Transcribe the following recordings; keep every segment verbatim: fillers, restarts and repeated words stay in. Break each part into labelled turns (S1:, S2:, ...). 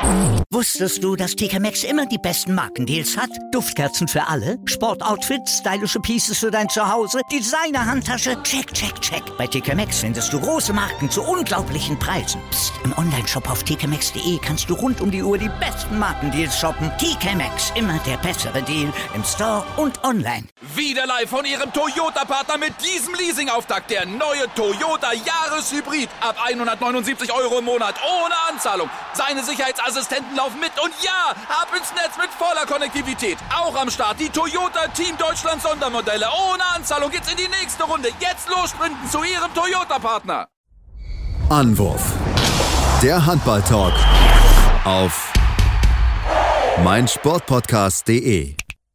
S1: Wusstest du, dass T K Maxx immer die besten Markendeals hat? Duftkerzen für alle, Sportoutfits, stylische Pieces für dein Zuhause, Designer-Handtasche, check, check, check. Bei T K Maxx findest du große Marken zu unglaublichen Preisen. Psst. Im Onlineshop auf t k maxx punkt d e kannst du rund um die Uhr die besten Markendeals shoppen. T K Maxx, immer der bessere Deal im Store und online.
S2: Wieder live von Ihrem Toyota-Partner mit diesem Leasing-Auftakt. Der neue Toyota Jahreshybrid. Ab hundertneunundsiebzig Euro im Monat. Ohne Anzahlung. Seine Sicherheitsassistenten laufen mit. Und ja, ab ins Netz mit voller Konnektivität. Auch am Start die Toyota Team Deutschland Sondermodelle. Ohne Anzahlung geht's in die nächste Runde. Jetzt los sprinten zu Ihrem Toyota-Partner.
S3: Anwurf. Der Handball-Talk auf meinsportpodcast punkt de.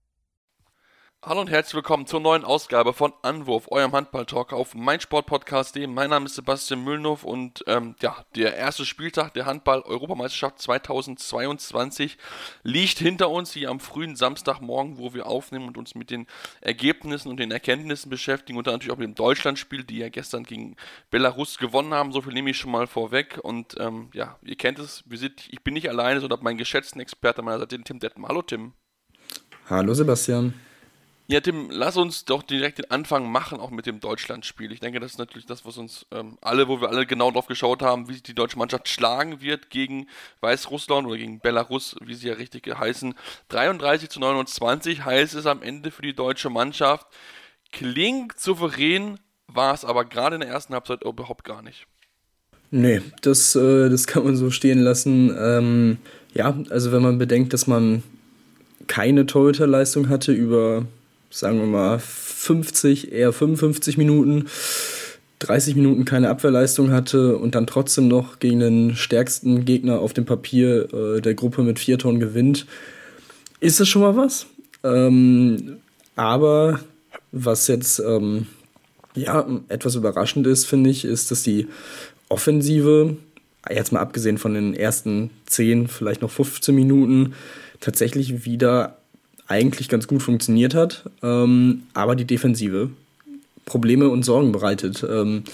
S4: Hallo und herzlich willkommen zur neuen Ausgabe von Anwurf, eurem Handball-Talk auf meinsportpodcast punkt de. Mein Name ist Sebastian Mühlenhoff und ähm, ja, der erste Spieltag der Handball-Europameisterschaft zweitausendzweiundzwanzig liegt hinter uns hier am frühen Samstagmorgen, wo wir aufnehmen und uns mit den Ergebnissen und den Erkenntnissen beschäftigen und dann natürlich auch mit dem Deutschlandspiel, die ja gestern gegen Belarus gewonnen haben. So viel nehme ich schon mal vorweg und ähm, ja, ihr kennt es, wir sind, ich bin nicht alleine, sondern meinen geschätzten Experten meiner Seite, den Tim Detmer. Hallo Tim.
S5: Hallo Sebastian.
S4: Ja, Tim, lass uns doch direkt den Anfang machen, auch mit dem Deutschlandspiel. Ich denke, das ist natürlich das, was uns ähm, alle, wo wir alle genau drauf geschaut haben, wie sich die deutsche Mannschaft schlagen wird gegen Weißrussland oder gegen Belarus, wie sie ja richtig heißen. dreiunddreißig zu neunundzwanzig heißt es am Ende für die deutsche Mannschaft. Klingt souverän, war es aber gerade in der ersten Halbzeit überhaupt gar nicht.
S5: Nee, das, äh, das kann man so stehen lassen. Ähm, ja, also wenn man bedenkt, dass man keine Torhüterleistung hatte über, sagen wir mal, fünfzig, eher fünfundfünfzig Minuten, dreißig Minuten keine Abwehrleistung hatte und dann trotzdem noch gegen den stärksten Gegner auf dem Papier äh, der Gruppe mit vier Toren gewinnt, ist das schon mal was. Ähm, aber was jetzt ähm, ja, etwas überraschend ist, finde ich, ist, dass die Offensive, jetzt mal abgesehen von den ersten zehn, vielleicht noch fünfzehn Minuten, tatsächlich wieder eigentlich ganz gut funktioniert hat, ähm, aber die Defensive Probleme und Sorgen bereitet. Ähm,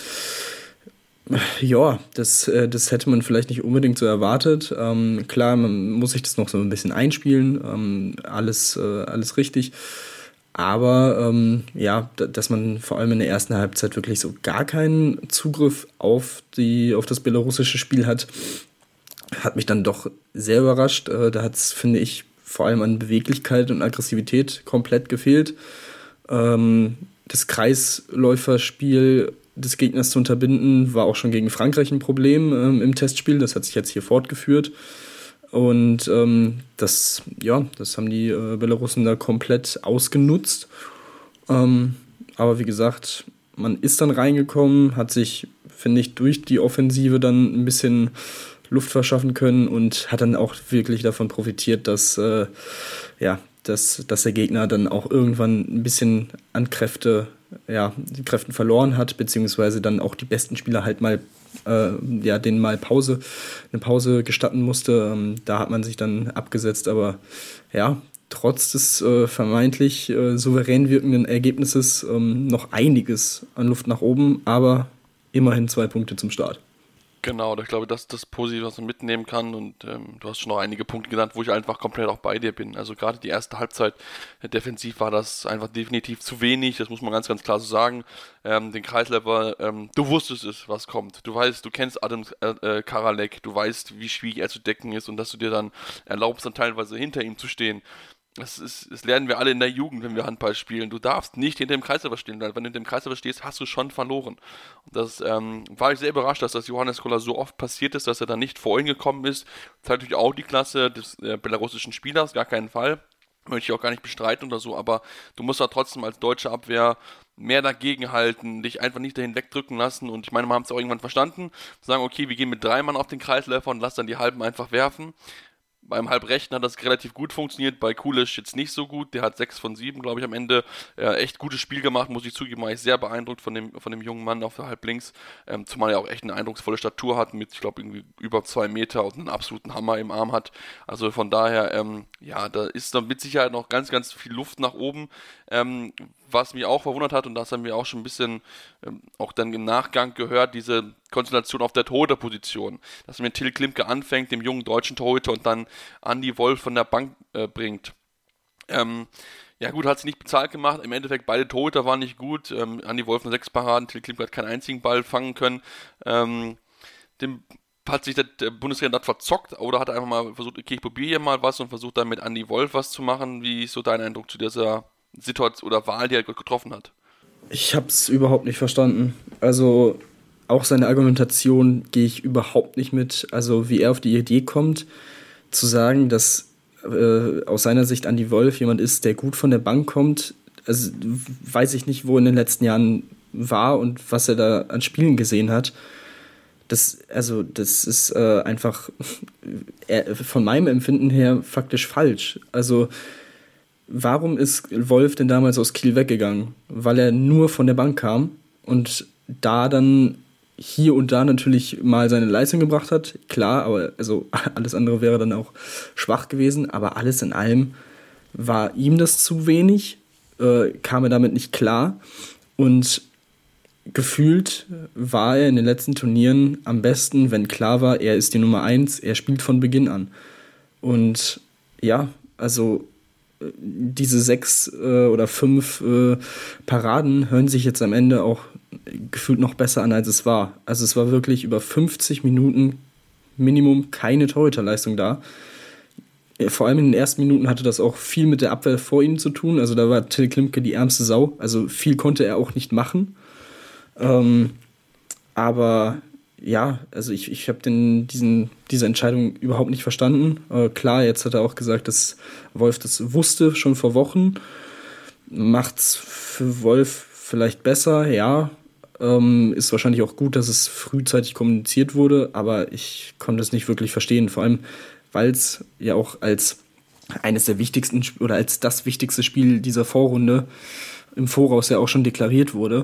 S5: ja, das, äh, das hätte man vielleicht nicht unbedingt so erwartet. Ähm, klar, man muss sich das noch so ein bisschen einspielen, ähm, alles, äh, alles richtig. Aber ähm, ja, d- dass man vor allem in der ersten Halbzeit wirklich so gar keinen Zugriff auf, die, auf das belarussische Spiel hat, hat mich dann doch sehr überrascht. Äh, da hat es, finde ich, vor allem an Beweglichkeit und Aggressivität komplett gefehlt. Ähm, das Kreisläuferspiel des Gegners zu unterbinden, war auch schon gegen Frankreich ein Problem ähm, im Testspiel. Das hat sich jetzt hier fortgeführt. Und ähm, das, ja, das haben die äh, Belarussen da komplett ausgenutzt. Ähm, aber wie gesagt, man ist dann reingekommen, hat sich, finde ich, durch die Offensive dann ein bisschen Luft verschaffen können und hat dann auch wirklich davon profitiert, dass, äh, ja, dass, dass der Gegner dann auch irgendwann ein bisschen an Kräfte, ja, die Kräfte verloren hat, beziehungsweise dann auch die besten Spieler halt mal, äh, ja, denen mal Pause, eine Pause gestatten musste. Ähm, da hat man sich dann abgesetzt, aber ja, trotz des äh, vermeintlich äh, souverän wirkenden Ergebnisses ähm, noch einiges an Luft nach oben, aber immerhin zwei Punkte zum Start.
S4: Genau, ich glaube, das ist das Positive, was man mitnehmen kann und ähm, du hast schon noch einige Punkte genannt, wo ich einfach komplett auch bei dir bin. Also gerade die erste Halbzeit äh, defensiv war das einfach definitiv zu wenig, das muss man ganz, ganz klar so sagen. Ähm, den Kreisläufer, ähm, du wusstest es, was kommt. Du weißt, du kennst Adam äh, Karalek, du weißt, wie schwierig er zu decken ist und dass du dir dann erlaubst, dann teilweise hinter ihm zu stehen. Das, ist, das lernen wir alle in der Jugend, wenn wir Handball spielen. Du darfst nicht hinter dem Kreisläufer stehen, weil wenn du hinter dem Kreisläufer stehst, hast du schon verloren. Und das ähm, war ich sehr überrascht, dass das Johannes Koller so oft passiert ist, dass er dann nicht vor ihn gekommen ist. Das ist natürlich auch die Klasse des äh, belarussischen Spielers, gar keinen Fall. Möchte ich auch gar nicht bestreiten oder so, aber du musst da trotzdem als deutsche Abwehr mehr dagegen halten, dich einfach nicht dahin wegdrücken lassen. Und ich meine, wir haben es auch irgendwann verstanden, sagen, okay, wir gehen mit drei Mann auf den Kreisläufer und lass dann die Halben einfach werfen. Beim Halbrechten hat das relativ gut funktioniert, bei Kulisch jetzt nicht so gut. Der hat sechs von sieben, glaube ich, am Ende. Äh, echt gutes Spiel gemacht, muss ich zugeben. War ich sehr beeindruckt von dem, von dem jungen Mann auf der Halblinks. Ähm, zumal er auch echt eine eindrucksvolle Statur hat, mit, ich glaube, irgendwie über zwei Meter und einen absoluten Hammer im Arm hat. Also von daher, ähm, ja, da ist dann mit Sicherheit noch ganz, ganz viel Luft nach oben. Ähm, was mich auch verwundert hat, und das haben wir auch schon ein bisschen ähm, auch dann im Nachgang gehört, diese Konstellation auf der Torhüterposition, dass man Till Klimke anfängt, dem jungen deutschen Torhüter, und dann Andi Wolf von der Bank äh, bringt. Ähm, ja gut, hat sie nicht bezahlt gemacht, im Endeffekt beide Torhüter waren nicht gut, ähm, Andi Wolf mit sechs Paraden, Till Klimke hat keinen einzigen Ball fangen können, ähm, dem hat sich der, der Bundestrainer dort verzockt, oder hat er einfach mal versucht, okay, ich probiere hier mal was und versucht dann mit Andi Wolf was zu machen. Wie ist so dein Eindruck zu dieser Situation oder Wahl, die er getroffen hat?
S5: Ich habe es überhaupt nicht verstanden. Also auch seine Argumentation gehe ich überhaupt nicht mit. Also wie er auf die Idee kommt, zu sagen, dass äh, aus seiner Sicht Andi Wolf jemand ist, der gut von der Bank kommt. Also weiß ich nicht, wo in den letzten Jahren war und was er da an Spielen gesehen hat. Das, also, das ist äh, einfach äh, von meinem Empfinden her faktisch falsch. Also, warum ist Wolf denn damals aus Kiel weggegangen? Weil er nur von der Bank kam und da dann hier und da natürlich mal seine Leistung gebracht hat. Klar, aber also alles andere wäre dann auch schwach gewesen. Aber alles in allem war ihm das zu wenig, äh, kam er damit nicht klar. Und gefühlt war er in den letzten Turnieren am besten, wenn klar war, er ist die Nummer eins, er spielt von Beginn an. Und ja, also diese sechs äh, oder fünf äh, Paraden hören sich jetzt am Ende auch gefühlt noch besser an, als es war. Also es war wirklich über fünfzig Minuten Minimum keine Torhüterleistung da. Vor allem in den ersten Minuten hatte das auch viel mit der Abwehr vor ihm zu tun. Also da war Till Klimke die ärmste Sau. Also viel konnte er auch nicht machen. Ähm, aber ja, also ich, ich habe diese Entscheidung überhaupt nicht verstanden. Äh, klar, jetzt hat er auch gesagt, dass Wolf das wusste schon vor Wochen. Macht's für Wolf vielleicht besser, ja. Ähm, ist wahrscheinlich auch gut, dass es frühzeitig kommuniziert wurde, aber ich konnte es nicht wirklich verstehen. Vor allem, weil es ja auch als eines der wichtigsten oder als das wichtigste Spiel dieser Vorrunde im Voraus ja auch schon deklariert wurde.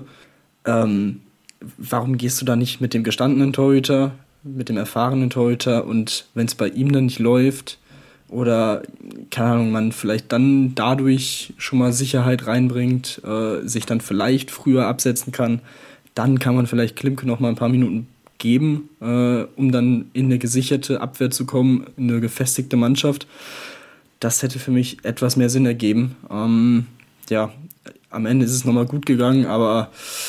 S5: Ähm, warum gehst du da nicht mit dem gestandenen Torhüter, mit dem erfahrenen Torhüter, und wenn es bei ihm dann nicht läuft oder, keine Ahnung, man vielleicht dann dadurch schon mal Sicherheit reinbringt, äh, sich dann vielleicht früher absetzen kann, dann kann man vielleicht Klimke noch mal ein paar Minuten geben, äh, um dann in eine gesicherte Abwehr zu kommen, in eine gefestigte Mannschaft. Das hätte für mich etwas mehr Sinn ergeben. Ähm, ja, am Ende ist es nochmal gut gegangen, aber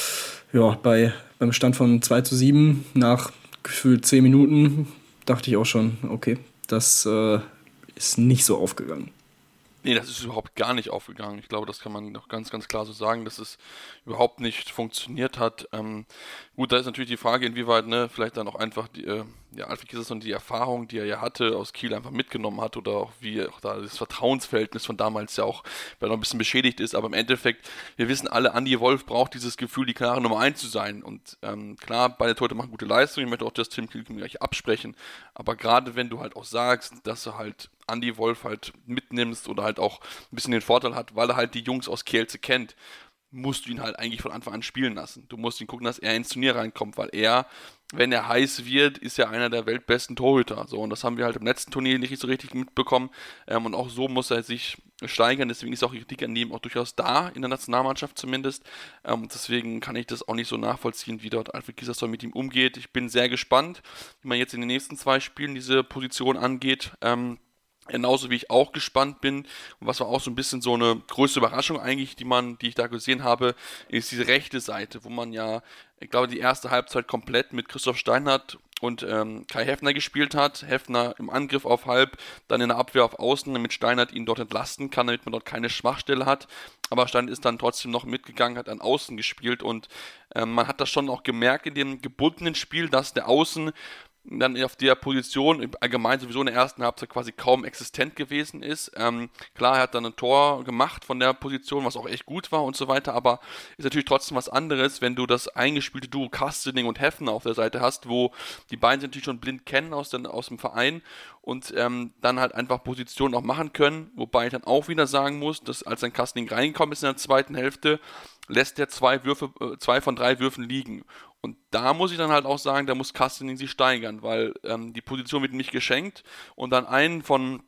S5: ja, bei, beim Stand von zwei zu sieben nach gefühlt zehn Minuten dachte ich auch schon, okay, das äh, ist nicht so aufgegangen.
S4: Nee, das ist überhaupt gar nicht aufgegangen. Ich glaube, das kann man noch ganz, ganz klar so sagen, dass es überhaupt nicht funktioniert hat. Ähm, gut, da ist natürlich die Frage, inwieweit, ne, vielleicht dann auch einfach die, äh, ja, Alfred Gislason die Erfahrung, die er ja hatte, aus Kiel einfach mitgenommen hat, oder auch wie auch da das Vertrauensverhältnis von damals ja auch noch ein bisschen beschädigt ist. Aber im Endeffekt, wir wissen alle, Andi Wolf braucht dieses Gefühl, die klare Nummer eins zu sein. Und ähm, klar, beide Torhüter machen gute Leistung. Ich möchte auch das Tim Klimke gleich absprechen. Aber gerade wenn du halt auch sagst, dass du halt Andi Wolf halt mitnimmst oder halt auch ein bisschen den Vorteil hat, weil er halt die Jungs aus Kielce kennt, musst du ihn halt eigentlich von Anfang an spielen lassen. Du musst ihn gucken, dass er ins Turnier reinkommt, weil er, wenn er heiß wird, ist er einer der weltbesten Torhüter. So, und das haben wir halt im letzten Turnier nicht so richtig mitbekommen. Ähm, und auch so muss er sich steigern. Deswegen ist auch die Kritik an ihm auch durchaus da, in der Nationalmannschaft zumindest. Ähm, deswegen kann ich das auch nicht so nachvollziehen, wie dort Alfred Gislason mit ihm umgeht. Ich bin sehr gespannt, wie man jetzt in den nächsten zwei Spielen diese Position angeht. Ähm, Genauso wie ich auch gespannt bin, und was war auch so ein bisschen so eine größte Überraschung eigentlich, die man, die ich da gesehen habe, ist diese rechte Seite, wo man ja, ich glaube, die erste Halbzeit komplett mit Christoph Steinhardt und ähm, Kai Heffner gespielt hat. Heffner im Angriff auf Halb, dann in der Abwehr auf Außen, damit Steinhardt ihn dort entlasten kann, damit man dort keine Schwachstelle hat. Aber Steinhardt ist dann trotzdem noch mitgegangen, hat an Außen gespielt, und ähm, man hat das schon auch gemerkt in dem gebundenen Spiel, dass der Außen dann auf der Position allgemein sowieso in der ersten Halbzeit quasi kaum existent gewesen ist. Ähm, klar, er hat dann ein Tor gemacht von der Position, was auch echt gut war und so weiter, aber ist natürlich trotzdem was anderes, wenn du das eingespielte Duo Kastening und Heffner auf der Seite hast, wo die beiden sich natürlich schon blind kennen aus, den, aus dem Verein und ähm, dann halt einfach Positionen auch machen können, wobei ich dann auch wieder sagen muss, dass als ein Kastening reingekommen ist in der zweiten Hälfte, lässt er zwei Würfe, äh, zwei von drei Würfen liegen. Und da muss ich dann halt auch sagen, da muss Kastening sich steigern, weil ähm, die Position wird ihm nicht geschenkt, und dann einen von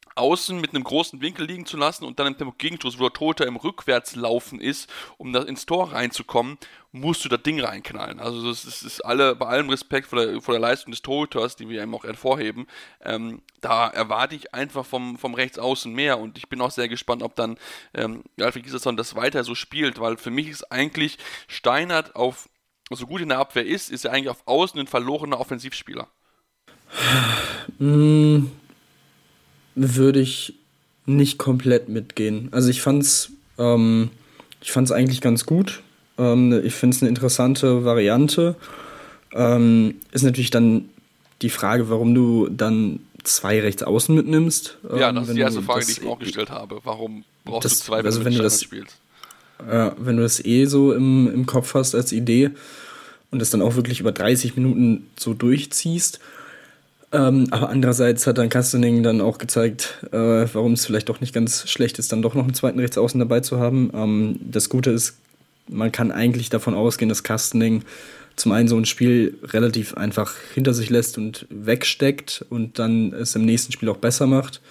S4: außen mit einem großen Winkel liegen zu lassen und dann im Tempo Gegenstoß, wo der Torhüter im Rückwärtslaufen ist, um da ins Tor reinzukommen, musst du das Ding reinknallen. Also das ist, ist alle, bei allem Respekt vor der, vor der Leistung des Torhüters, die wir eben auch hervorheben, ähm, da erwarte ich einfach vom, vom Rechtsaußen mehr und ich bin auch sehr gespannt, ob dann ähm, Alfred Gislason das weiter so spielt, weil für mich ist eigentlich Steinert auf, so gut in der Abwehr ist, ist er eigentlich auf Außen ein verlorener Offensivspieler.
S5: Mmh. Würde ich nicht komplett mitgehen. Also ich fand's, ähm, ich fand's eigentlich ganz gut. Ähm, ich finde es eine interessante Variante. Ähm, ist natürlich dann die Frage, warum du dann zwei Rechtsaußen mitnimmst. Ähm,
S4: ja, das ist die erste Frage,
S5: das,
S4: die ich mir auch gestellt habe. Warum brauchst
S5: das,
S4: du zwei, wenn
S5: also
S4: du
S5: wenn
S4: mit
S5: du das
S4: spielst?
S5: Ja, wenn du das eh so im, im Kopf hast als Idee und das dann auch wirklich über dreißig Minuten so durchziehst. Ähm, aber andererseits hat dann Kastening dann auch gezeigt, äh, warum es vielleicht doch nicht ganz schlecht ist, dann doch noch einen zweiten Rechtsaußen dabei zu haben. Ähm, das Gute ist, man kann eigentlich davon ausgehen, dass Kastening zum einen so ein Spiel relativ einfach hinter sich lässt und wegsteckt und dann es im nächsten Spiel auch besser macht.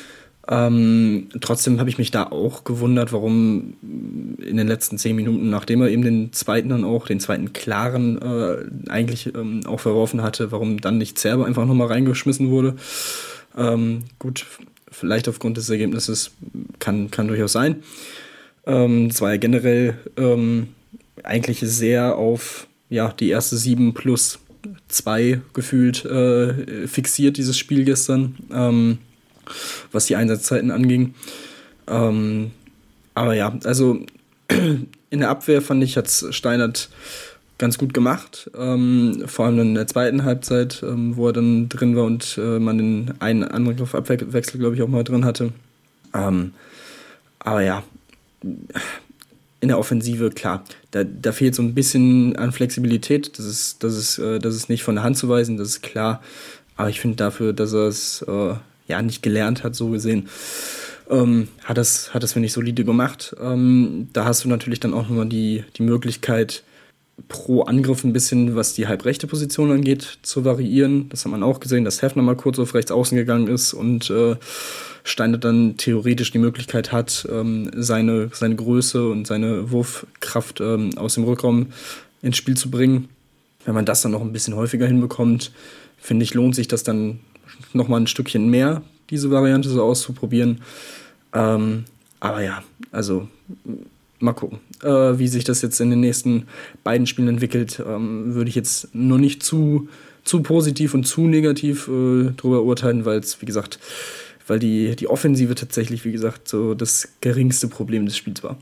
S5: Ähm, trotzdem habe ich mich da auch gewundert, warum in den letzten zehn Minuten, nachdem er eben den zweiten dann auch, den zweiten klaren äh, eigentlich ähm, auch verworfen hatte, warum dann nicht Zerbe einfach nochmal reingeschmissen wurde. Ähm, gut, vielleicht aufgrund des Ergebnisses kann, kann durchaus sein. Ähm, das war ja generell ähm, eigentlich sehr auf ja, die erste sieben plus zwei gefühlt äh, fixiert, dieses Spiel gestern. Ähm, was die Einsatzzeiten anging. Ähm, aber ja, also in der Abwehr fand ich, hat Steinert ganz gut gemacht. Ähm, vor allem in der zweiten Halbzeit, ähm, wo er dann drin war und äh, man den einen Angriff-Abwechsel, glaube ich, auch mal drin hatte. Ähm, aber ja, in der Offensive, klar, da, da fehlt so ein bisschen an Flexibilität. Das ist, das ist, äh, das ist nicht von der Hand zu weisen, das ist klar. Aber ich finde dafür, dass er es äh, ja nicht gelernt hat, so gesehen, ähm, hat das, hat das finde ich, solide gemacht. Ähm, da hast du natürlich dann auch nochmal die, die Möglichkeit, pro Angriff ein bisschen, was die halbrechte Position angeht, zu variieren. Das hat man auch gesehen, dass Heffner mal kurz auf rechts außen gegangen ist und äh, Steinert dann theoretisch die Möglichkeit hat, ähm, seine, seine Größe und seine Wurfkraft ähm, aus dem Rückraum ins Spiel zu bringen. Wenn man das dann noch ein bisschen häufiger hinbekommt, finde ich, lohnt sich das dann noch mal ein Stückchen mehr, diese Variante so auszuprobieren. Ähm, aber ja, also mal gucken, äh, wie sich das jetzt in den nächsten beiden Spielen entwickelt. Ähm, würde ich jetzt nur nicht zu, zu positiv und zu negativ äh, drüber urteilen, weil es, wie gesagt, weil die, die Offensive tatsächlich, wie gesagt, so das geringste Problem des Spiels war.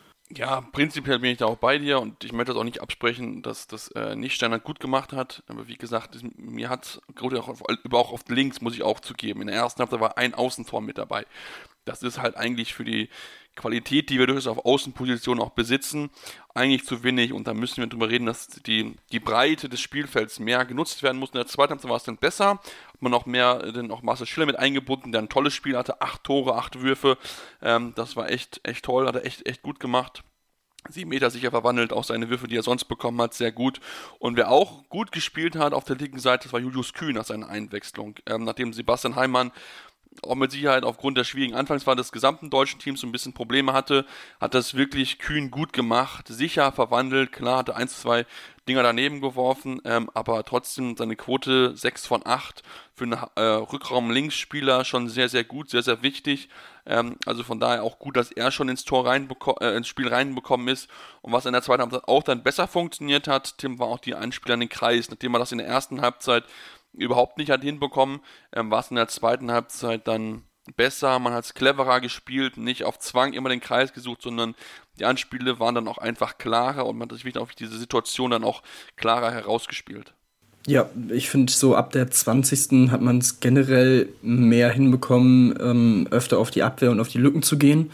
S4: Ja, prinzipiell bin ich da auch bei dir und ich möchte das auch nicht absprechen, dass das äh, nicht Steinert gut gemacht hat. Aber wie gesagt, das, mir hat, gerade auch auf, auch auf links, muss ich auch zugeben, in der ersten Halbzeit war ein Außentor mit dabei. Das ist halt eigentlich für die Qualität, die wir durchaus auf Außenpositionen auch besitzen, eigentlich zu wenig. Und da müssen wir drüber reden, dass die, die Breite des Spielfelds mehr genutzt werden muss. In der zweiten Halbzeit war es dann besser. Hat man auch mehr, dann auch Marcel Schiller mit eingebunden, der ein tolles Spiel hatte. Acht Tore, acht Würfe. Ähm, das war echt, echt toll, hat er echt, echt gut gemacht. Sieben Meter sicher verwandelt, auch seine Würfe, die er sonst bekommen hat, sehr gut. Und wer auch gut gespielt hat auf der linken Seite, das war Julius Kühn nach seiner Einwechslung. Ähm, nachdem Sebastian Heimann auch mit Sicherheit aufgrund der schwierigen Anfangsphase des gesamten deutschen Teams so ein bisschen Probleme hatte, hat das wirklich Kühn gut gemacht, sicher verwandelt, klar, hatte eins, zwei Dinger daneben geworfen, ähm, aber trotzdem seine Quote sechs von acht für einen äh, Rückraum-Linksspieler schon sehr, sehr gut, sehr, sehr wichtig. Ähm, also von daher auch gut, dass er schon ins Tor reinbeko- äh, ins Spiel reinbekommen ist. Und was in der zweiten Halbzeit auch dann besser funktioniert hat, Tim, war auch die Einspieler in den Kreis, nachdem er das in der ersten Halbzeit überhaupt nicht hat hinbekommen, ähm, war es in der zweiten Halbzeit dann besser, man hat es cleverer gespielt, nicht auf Zwang immer den Kreis gesucht, sondern die Anspiele waren dann auch einfach klarer und man hat sich wieder auf diese Situation dann auch klarer herausgespielt.
S5: Ja, ich finde, so ab der zwanzigsten hat man es generell mehr hinbekommen, ähm, öfter auf die Abwehr und auf die Lücken zu gehen.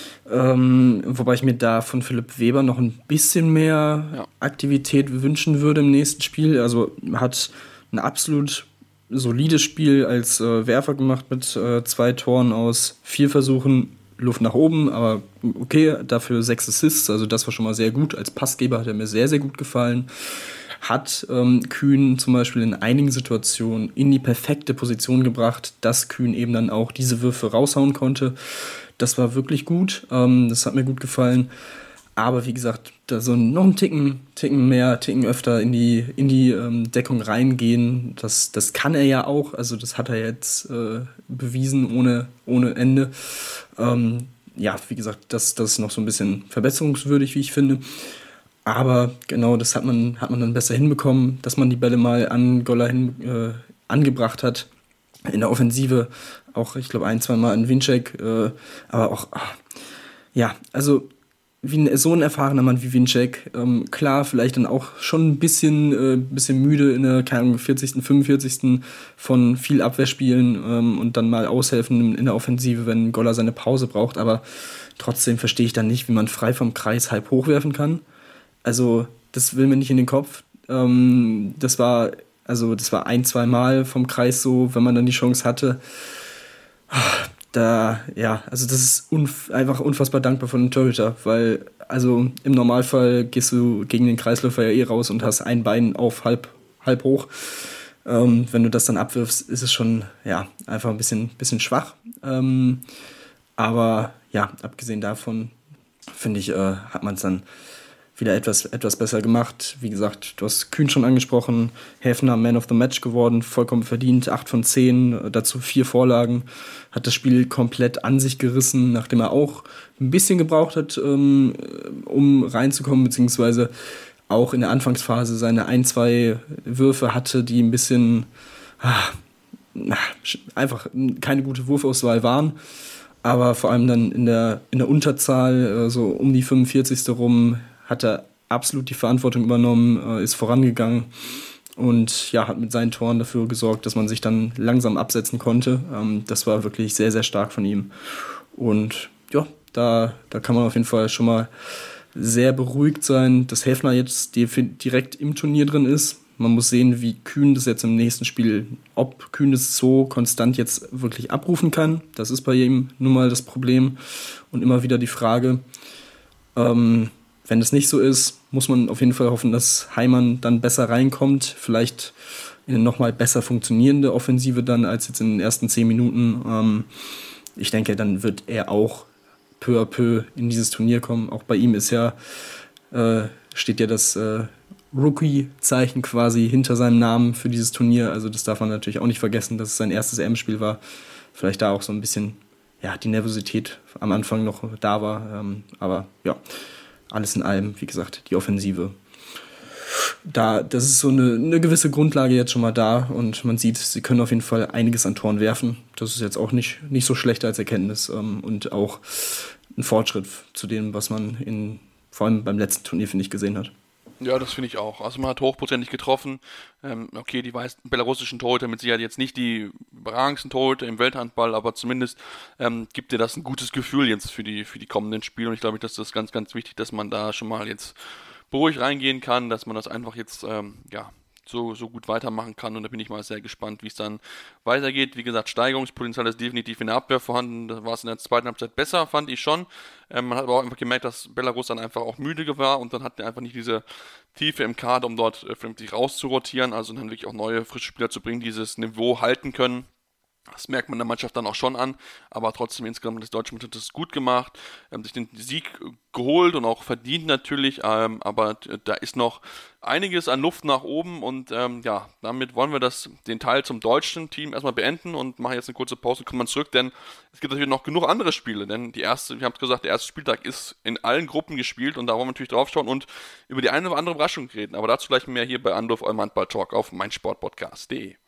S5: Ähm, wobei ich mir da von Philipp Weber noch ein bisschen mehr ja. Aktivität wünschen würde im nächsten Spiel. Also hat ein absolut solides Spiel als äh, Werfer gemacht mit äh, zwei Toren aus vier Versuchen, Luft nach oben, aber okay, dafür sechs Assists, also das war schon mal sehr gut. Als Passgeber hat er mir sehr, sehr gut gefallen. hat ähm, Kühn zum Beispiel in einigen Situationen in die perfekte Position gebracht, dass Kühn eben dann auch diese Würfe raushauen konnte. Das war wirklich gut, ähm, das hat mir gut gefallen. Aber wie gesagt, da so noch einen Ticken, Ticken mehr, Ticken öfter in die, in die ähm, Deckung reingehen, das, das kann er ja auch. Also das hat er jetzt äh, bewiesen ohne, ohne Ende. Ähm, ja, wie gesagt, das, das ist noch so ein bisschen verbesserungswürdig, wie ich finde. Aber genau, das hat man, hat man dann besser hinbekommen, dass man die Bälle mal an Goller hin, äh, angebracht hat. In der Offensive auch, ich glaube, ein, zwei Mal an Winczek. Äh, aber auch, ach, ja, also wie ein, so ein erfahrener Mann wie Winczek, ähm, klar, vielleicht dann auch schon ein bisschen, äh, bisschen müde in der, keine Ahnung, vierzigsten, fünfundvierzigsten von viel Abwehrspielen ähm, und dann mal aushelfen in, in der Offensive, wenn Goller seine Pause braucht, aber trotzdem verstehe ich dann nicht, wie man frei vom Kreis halb hochwerfen kann. Also, das will mir nicht in den Kopf. Ähm, das war, also, das war ein, zwei Mal vom Kreis so, wenn man dann die Chance hatte. Da, ja, also das ist unf- einfach unfassbar dankbar von dem Torhüter, weil, also im Normalfall gehst du gegen den Kreisläufer ja eh raus und hast ein Bein auf halb, halb hoch. Ähm, wenn du das dann abwirfst, ist es schon, ja, einfach ein bisschen, bisschen schwach. Ähm, aber ja, abgesehen davon, finde ich, äh, hat man es dann wieder etwas, etwas besser gemacht. Wie gesagt, du hast Kühn schon angesprochen, Häfner Man of the Match geworden, vollkommen verdient, acht von zehn, dazu vier Vorlagen, hat das Spiel komplett an sich gerissen, nachdem er auch ein bisschen gebraucht hat, ähm, um reinzukommen, beziehungsweise auch in der Anfangsphase seine ein, zwei Würfe hatte, die ein bisschen ah, einfach keine gute Wurfauswahl waren, aber vor allem dann in der, in der Unterzahl, so um die fünfundvierzigste rum, hat er absolut die Verantwortung übernommen, ist vorangegangen und ja, hat mit seinen Toren dafür gesorgt, dass man sich dann langsam absetzen konnte. Das war wirklich sehr, sehr stark von ihm. Und ja, da, da kann man auf jeden Fall schon mal sehr beruhigt sein, dass Häfner jetzt direkt im Turnier drin ist. Man muss sehen, wie Kühn das jetzt im nächsten Spiel, ob Kühn das so konstant jetzt wirklich abrufen kann. Das ist bei ihm nun mal das Problem und immer wieder die Frage. Ähm, Wenn das nicht so ist, muss man auf jeden Fall hoffen, dass Heimann dann besser reinkommt. Vielleicht in eine nochmal besser funktionierende Offensive dann als jetzt in den ersten zehn Minuten. Ähm, ich denke, dann wird er auch peu à peu in dieses Turnier kommen. Auch bei ihm ist ja, äh, steht ja das äh, Rookie-Zeichen quasi hinter seinem Namen für dieses Turnier. Also das darf man natürlich auch nicht vergessen, dass es sein erstes E M-Spiel war. Vielleicht da auch so ein bisschen ja, die Nervosität am Anfang noch da war. Ähm, aber ja, alles in allem, wie gesagt, die Offensive. Da, das ist so eine, eine gewisse Grundlage jetzt schon mal da und man sieht, sie können auf jeden Fall einiges an Toren werfen. Das ist jetzt auch nicht, nicht so schlecht als Erkenntnis ähm, und auch ein Fortschritt zu dem, was man in, vor allem beim letzten Turnier, finde ich, gesehen hat.
S4: Ja, das finde ich auch. Also man hat hochprozentig getroffen. Ähm, okay, die weiß, belarussischen Torhüter mit Sicherheit jetzt nicht die überragendsten Torhüter im Welthandball, aber zumindest ähm, gibt dir das ein gutes Gefühl jetzt für die, für die kommenden Spiele. Und ich glaube, das ist ganz, ganz wichtig, dass man da schon mal jetzt beruhigt reingehen kann, dass man das einfach jetzt ähm, ja so, so gut weitermachen kann. Und da bin ich mal sehr gespannt, wie es dann weitergeht. Wie gesagt, Steigerungspotenzial ist definitiv in der Abwehr vorhanden. Da war es in der zweiten Halbzeit besser, fand ich schon. Ähm, man hat aber auch einfach gemerkt, dass Belarus dann einfach auch müde war und dann hat er einfach nicht diese Tiefe im Kader, um dort äh, vernünftig rauszurotieren, also dann wirklich auch neue, frische Spieler zu bringen, die dieses Niveau halten können. Das merkt man der Mannschaft dann auch schon an, aber trotzdem insgesamt hat das deutsche Mannschaft das gut gemacht, ähm, sich den Sieg geholt und auch verdient natürlich, ähm, aber da ist noch einiges an Luft nach oben und ähm, ja, damit wollen wir das, den Teil zum deutschen Team erstmal beenden und machen jetzt eine kurze Pause und kommen zurück, denn es gibt natürlich noch genug andere Spiele, denn die erste, wir haben es gesagt, der erste Spieltag ist in allen Gruppen gespielt und da wollen wir natürlich drauf schauen und über die eine oder andere Überraschung reden, aber dazu gleich mehr hier bei Anwurf, eurem Handball-Talk auf meinsportpodcast punkt de.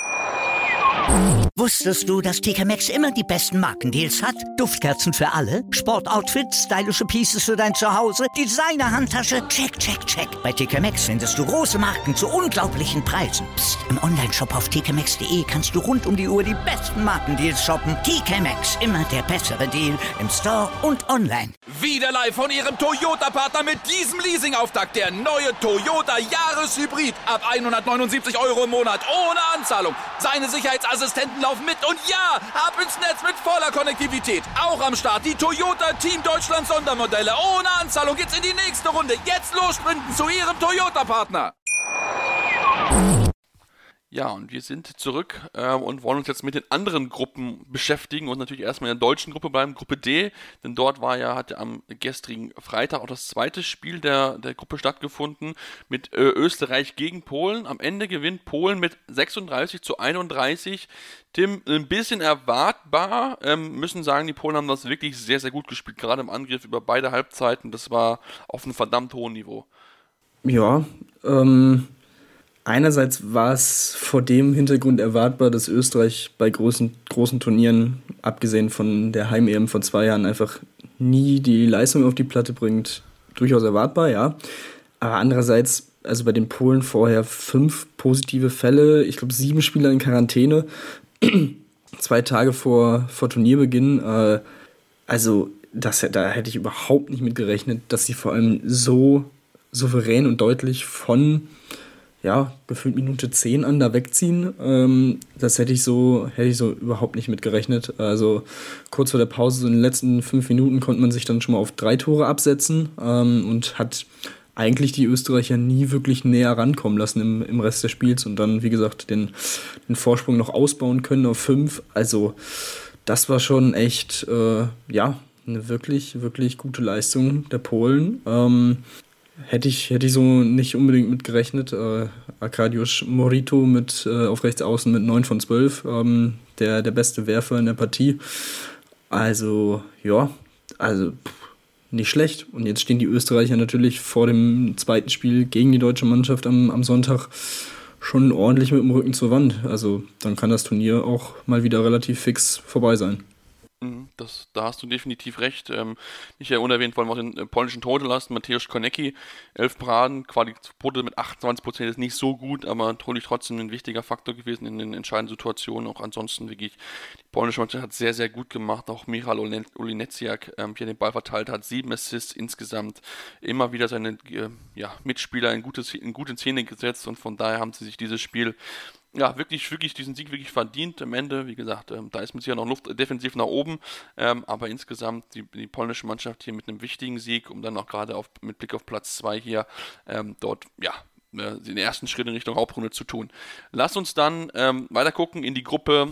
S1: Wusstest du, dass T K Maxx immer die besten Markendeals hat? Duftkerzen für alle, Sportoutfits, stylische Pieces für dein Zuhause, Designer-Handtasche, check, check, check. Bei T K Maxx findest du große Marken zu unglaublichen Preisen. Psst. Im Onlineshop auf t k maxx punkt de kannst du rund um die Uhr die besten Markendeals shoppen. T K Maxx, immer der bessere Deal im Store und online.
S2: Wieder live von ihrem Toyota-Partner mit diesem Leasing-Auftakt. Der neue Toyota Jahreshybrid. Ab hundertneunundsiebzig Euro im Monat ohne Anzahlung. Seine Sicherheitsassistenten laufen mit und ja, ab ins Netz mit voller Konnektivität. Auch am Start die Toyota Team Deutschland Sondermodelle. Ohne Anzahlung geht's in die nächste Runde. Jetzt los sprinten zu ihrem Toyota-Partner.
S4: Ja, und wir sind zurück äh, und wollen uns jetzt mit den anderen Gruppen beschäftigen und natürlich erstmal in der deutschen Gruppe bleiben, Gruppe D, denn dort war ja, hatte am gestrigen Freitag auch das zweite Spiel der, der Gruppe stattgefunden mit äh, Österreich gegen Polen. Am Ende gewinnt Polen mit sechsunddreißig zu einunddreißig. Tim, ein bisschen erwartbar, ähm, müssen sagen, die Polen haben das wirklich sehr, sehr gut gespielt, gerade im Angriff über beide Halbzeiten. Das war auf einem verdammt hohen Niveau.
S5: Ja, ähm... einerseits war es vor dem Hintergrund erwartbar, dass Österreich bei großen, großen Turnieren, abgesehen von der Heim-E M vor zwei Jahren, einfach nie die Leistung auf die Platte bringt. Durchaus erwartbar, ja. Aber andererseits, also bei den Polen vorher fünf positive Fälle, ich glaube sieben Spieler in Quarantäne, zwei Tage vor, vor Turnierbeginn. Äh, also das, da hätte ich überhaupt nicht mit gerechnet, dass sie vor allem so souverän und deutlich von ja, gefühlt Minute zehn an da wegziehen. Ähm, das hätte ich so hätte ich so überhaupt nicht mit gerechnet. Also kurz vor der Pause, so in den letzten fünf Minuten, konnte man sich dann schon mal auf drei Tore absetzen ähm, und hat eigentlich die Österreicher nie wirklich näher rankommen lassen im, im Rest des Spiels und dann, wie gesagt, den, den Vorsprung noch ausbauen können auf fünf. Also das war schon echt, äh, ja, eine wirklich, wirklich gute Leistung der Polen. Ähm, Hätte ich, hätte ich so nicht unbedingt mit gerechnet. Äh, Arkadiusz Morito mit, äh, auf rechts außen mit neun von zwölf, ähm, der, der beste Werfer in der Partie. Also, ja, also pff, nicht schlecht. Und jetzt stehen die Österreicher natürlich vor dem zweiten Spiel gegen die deutsche Mannschaft am, am Sonntag schon ordentlich mit dem Rücken zur Wand. Also dann kann das Turnier auch mal wieder relativ fix vorbei sein.
S4: Das, da hast du definitiv recht. Ähm, nicht ja unerwähnt wollen wir auch den äh, polnischen Torhüter lassen. Mateusz Konecki, elf Paraden, Quote mit achtundzwanzig Prozent ist nicht so gut, aber natürlich trotzdem ein wichtiger Faktor gewesen in den entscheidenden Situationen. Auch ansonsten wirklich, die polnische Mannschaft hat sehr, sehr gut gemacht. Auch Michal Olejniczak, ähm, hier den Ball verteilt hat, sieben Assists insgesamt. Immer wieder seine äh, ja, Mitspieler in gute, in gute Szene gesetzt und von daher haben sie sich dieses Spiel ja, wirklich, wirklich diesen Sieg wirklich verdient am Ende. Wie gesagt, ähm, da ist mit sicher noch Luft defensiv nach oben, ähm, aber insgesamt die, die polnische Mannschaft hier mit einem wichtigen Sieg, um dann auch gerade auf, mit Blick auf Platz zwei hier ähm, dort, ja, äh, den ersten Schritt in Richtung Hauptrunde zu tun. Lass uns dann ähm, weiter gucken in die Gruppe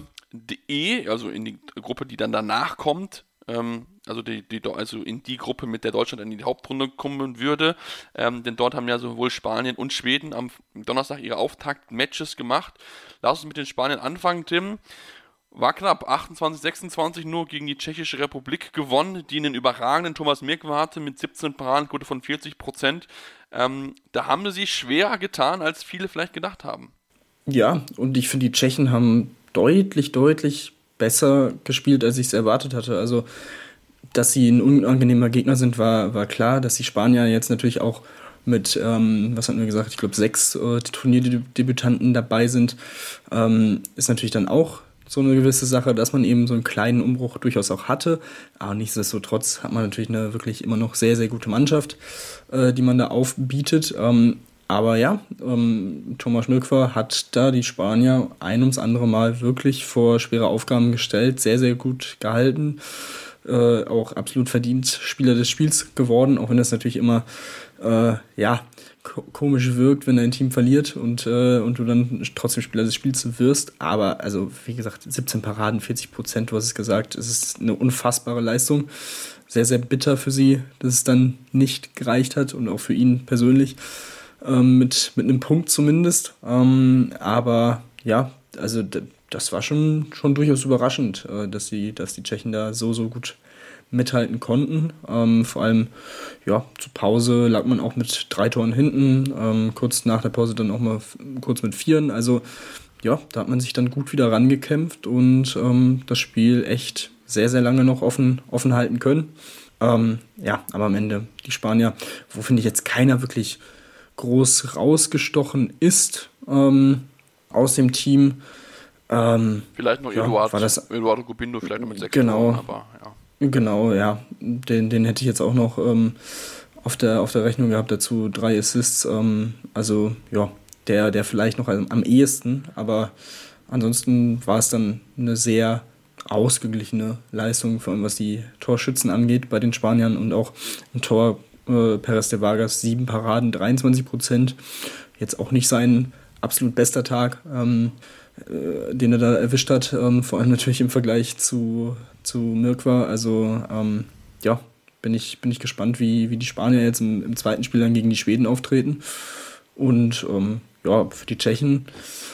S4: E, also in die Gruppe, die dann danach kommt. Ähm, also, die, die, also in die Gruppe, mit der Deutschland in die Hauptrunde kommen würde. Ähm, denn dort haben ja sowohl Spanien und Schweden am Donnerstag ihre Auftakt-Matches gemacht. Lass uns mit den Spaniern anfangen, Tim. War knapp, achtundzwanzig sechsundzwanzig nur gegen die Tschechische Republik gewonnen, die einen überragenden Thomas Mirkwa hatte mit siebzehn Paradenquote von vierzig Prozent. Ähm, da haben sie sich schwerer getan, als viele vielleicht gedacht haben.
S5: Ja, und ich finde, die Tschechen haben deutlich, deutlich besser gespielt, als ich es erwartet hatte. Also, dass sie ein unangenehmer Gegner sind, war, war klar. Dass die Spanier jetzt natürlich auch mit, ähm, was hatten wir gesagt, ich glaube sechs äh, Turnierdebütanten dabei sind, ähm, ist natürlich dann auch so eine gewisse Sache, dass man eben so einen kleinen Umbruch durchaus auch hatte. Aber nichtsdestotrotz hat man natürlich eine wirklich immer noch sehr, sehr gute Mannschaft, äh, die man da aufbietet. Ähm, aber ja, ähm, Thomas Mirkwa hat da die Spanier ein ums andere Mal wirklich vor schwere Aufgaben gestellt, sehr, sehr gut gehalten. Äh, auch absolut verdient Spieler des Spiels geworden, auch wenn das natürlich immer äh, ja, ko- komisch wirkt, wenn dein Team verliert und, äh, und du dann trotzdem Spieler des Spiels wirst. Aber also, wie gesagt, siebzehn Paraden, vierzig Prozent, du hast es gesagt, es ist eine unfassbare Leistung. Sehr, sehr bitter für sie, dass es dann nicht gereicht hat und auch für ihn persönlich ähm, mit, mit einem Punkt zumindest. Ähm, aber ja, also d- das war schon, schon durchaus überraschend, äh, dass, die, dass die Tschechen da so, so gut mithalten konnten. Ähm, vor allem, ja, zur Pause lag man auch mit drei Toren hinten, ähm, kurz nach der Pause dann auch mal f- kurz mit vieren. Also, ja, da hat man sich dann gut wieder rangekämpft und ähm, das Spiel echt sehr, sehr lange noch offen, offen halten können. Ähm, ja, aber am Ende die Spanier, wo finde ich jetzt keiner wirklich groß rausgestochen ist ähm, aus dem Team. Ähm,
S4: vielleicht noch
S5: ja,
S4: Eduard,
S5: war das,
S4: Eduardo Gubindo, vielleicht noch mit sechs
S5: genau,
S4: Toren, aber ja.
S5: Genau, ja. Den, den hätte ich jetzt auch noch ähm, auf, der, auf der Rechnung gehabt, dazu drei Assists. Ähm, also, ja, der, der vielleicht noch am ehesten, aber ansonsten war es dann eine sehr ausgeglichene Leistung, vor allem was die Torschützen angeht bei den Spaniern und auch im Tor äh, Perez de Vargas, sieben Paraden, dreiundzwanzig Prozent. Jetzt auch nicht sein absolut bester Tag, ähm, äh, den er da erwischt hat, ähm, vor allem natürlich im Vergleich zu, zu Mirkwa. Also ähm, ja, bin ich, bin ich gespannt, wie, wie die Spanier jetzt im, im zweiten Spiel dann gegen die Schweden auftreten. Und ähm, ja, für die Tschechen,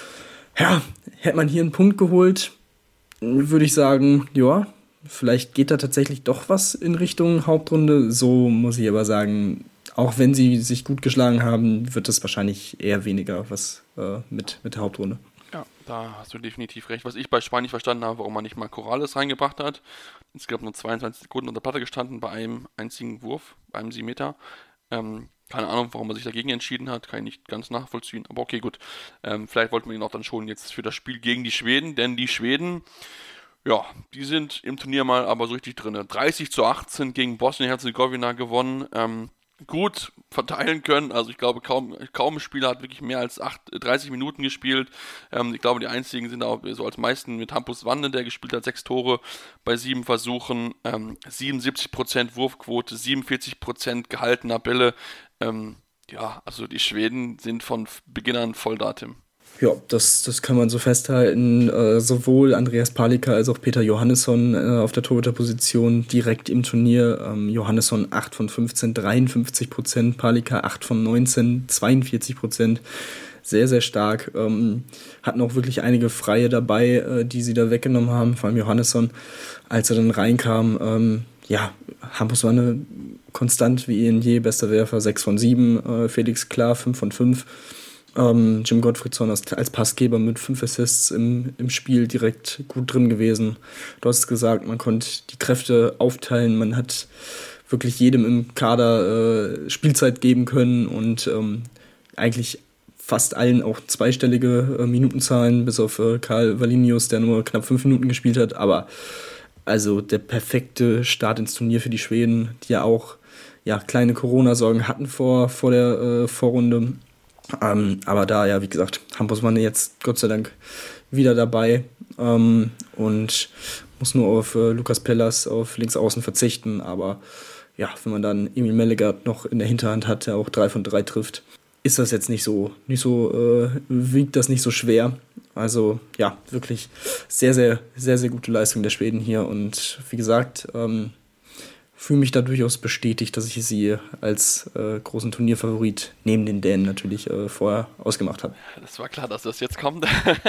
S5: ja, hätte man hier einen Punkt geholt, würde ich sagen, ja, vielleicht geht da tatsächlich doch was in Richtung Hauptrunde. So muss ich aber sagen, auch wenn sie sich gut geschlagen haben, wird das wahrscheinlich eher weniger was äh, mit, mit der Hauptrunde.
S4: Ja, da hast du definitiv recht. Was ich bei Spanien nicht verstanden habe, warum man nicht mal Corrales reingebracht hat. Insgesamt nur zweiundzwanzig Sekunden unter Platte gestanden bei einem einzigen Wurf, bei einem sieben Meter. Ähm, keine Ahnung, warum man sich dagegen entschieden hat, kann ich nicht ganz nachvollziehen. Aber okay, gut. Ähm, vielleicht wollten wir ihn auch dann schon jetzt für das Spiel gegen die Schweden, denn die Schweden, ja, die sind im Turnier mal aber so richtig drin. dreißig zu achtzehn gegen Bosnien-Herzegowina gewonnen. Ähm, gut verteilen können. Also ich glaube, kaum, kaum ein Spieler hat wirklich mehr als acht, dreißig Minuten gespielt. Ähm, ich glaube, die einzigen sind auch so als meisten mit Hampus Wande, der gespielt hat, sechs Tore bei sieben Versuchen, ähm, siebenundsiebzig Prozent Wurfquote, siebenundvierzig Prozent gehaltener Bälle. Ähm, ja, also die Schweden sind von Beginn an voll da, Tim.
S5: Ja, das, das kann man so festhalten. Äh, sowohl Andreas Palika als auch Peter Johannesson äh, auf der Torhüterposition direkt im Turnier. Ähm, Johannesson acht von fünfzehn, dreiundfünfzig Prozent. Palika acht von neunzehn, zweiundvierzig Prozent. Sehr, sehr stark. Ähm, hatten auch wirklich einige Freie dabei, äh, die sie da weggenommen haben. Vor allem Johannesson, als er dann reinkam. Ähm, ja, Hampus Wanne konstant wie eh und je, bester Werfer, sechs von sieben. Äh, Felix Klar, fünf von fünf. Ähm, Jim Gottfriedson als, als Passgeber mit fünf Assists im, im Spiel direkt gut drin gewesen. Du hast es gesagt, man konnte die Kräfte aufteilen, man hat wirklich jedem im Kader äh, Spielzeit geben können und ähm, eigentlich fast allen auch zweistellige äh, Minutenzahlen, bis auf äh, Karl Valinius, der nur knapp fünf Minuten gespielt hat, aber also der perfekte Start ins Turnier für die Schweden, die ja auch ja, kleine Corona-Sorgen hatten vor, vor der äh, Vorrunde. Ähm, aber da, ja, wie gesagt, Hampus Wanne jetzt Gott sei Dank wieder dabei ähm, und muss nur auf äh, Lukas Pellas auf Linksaußen verzichten. Aber ja, wenn man dann Emil Mellegard noch in der Hinterhand hat, der auch drei von drei trifft, ist das jetzt nicht so, nicht so, äh, wiegt das nicht so schwer. Also ja, wirklich sehr, sehr, sehr, sehr gute Leistung der Schweden hier. Und wie gesagt, ähm, fühle mich da durchaus bestätigt, dass ich sie als äh, großen Turnierfavorit neben den Dänen natürlich äh, vorher ausgemacht habe.
S4: Das war klar, dass das jetzt kommt.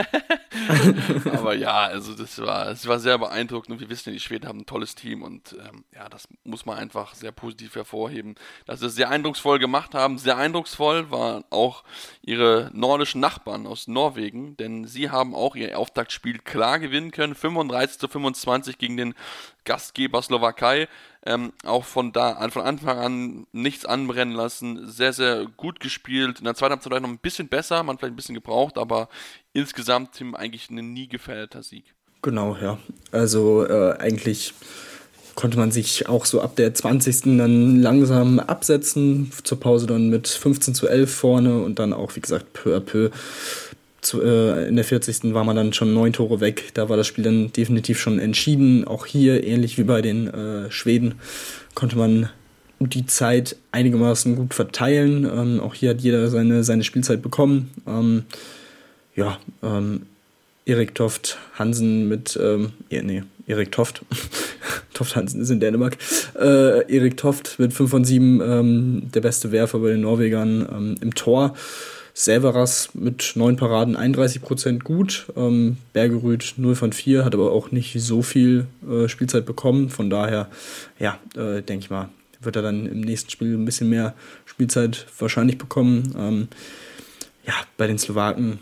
S4: Aber ja, also das war, das war sehr beeindruckend und wir wissen ja, die Schweden haben ein tolles Team und ähm, ja, das muss man einfach sehr positiv hervorheben, dass sie es sehr eindrucksvoll gemacht haben. Sehr eindrucksvoll waren auch ihre nordischen Nachbarn aus Norwegen, denn sie haben auch ihr Auftaktspiel klar gewinnen können, fünfunddreißig zu fünfundzwanzig gegen den Gastgeber Slowakei. Ähm, auch von da von Anfang an nichts anbrennen lassen, sehr, sehr gut gespielt. In der zweiten Halbzeit noch ein bisschen besser, man vielleicht ein bisschen gebraucht, aber insgesamt Tim eigentlich ein nie gefährdeter Sieg.
S5: Genau, ja. Also äh, eigentlich konnte man sich auch so ab der zwanzigsten dann langsam absetzen, zur Pause dann mit fünfzehn zu elf vorne und dann auch, wie gesagt, peu à peu. Zu, äh, in der vierzigsten war man dann schon neun Tore weg. Da war das Spiel dann definitiv schon entschieden. Auch hier, ähnlich wie bei den äh, Schweden, konnte man die Zeit einigermaßen gut verteilen. Ähm, auch hier hat jeder seine, seine Spielzeit bekommen. Ähm, ja, ähm, Erik Toft Hansen mit, ähm, ja, nee, Erik Toft. Toft Hansen ist in Dänemark. Äh, Erik Toft mit fünf von sieben, ähm, der beste Werfer bei den Norwegern ähm, im Tor. Severas mit neun Paraden, einunddreißig Prozent gut. Ähm, Bergerud null von vier, hat aber auch nicht so viel äh, Spielzeit bekommen. Von daher, ja, äh, denke ich mal, wird er dann im nächsten Spiel ein bisschen mehr Spielzeit wahrscheinlich bekommen. Ähm, ja, bei den Slowaken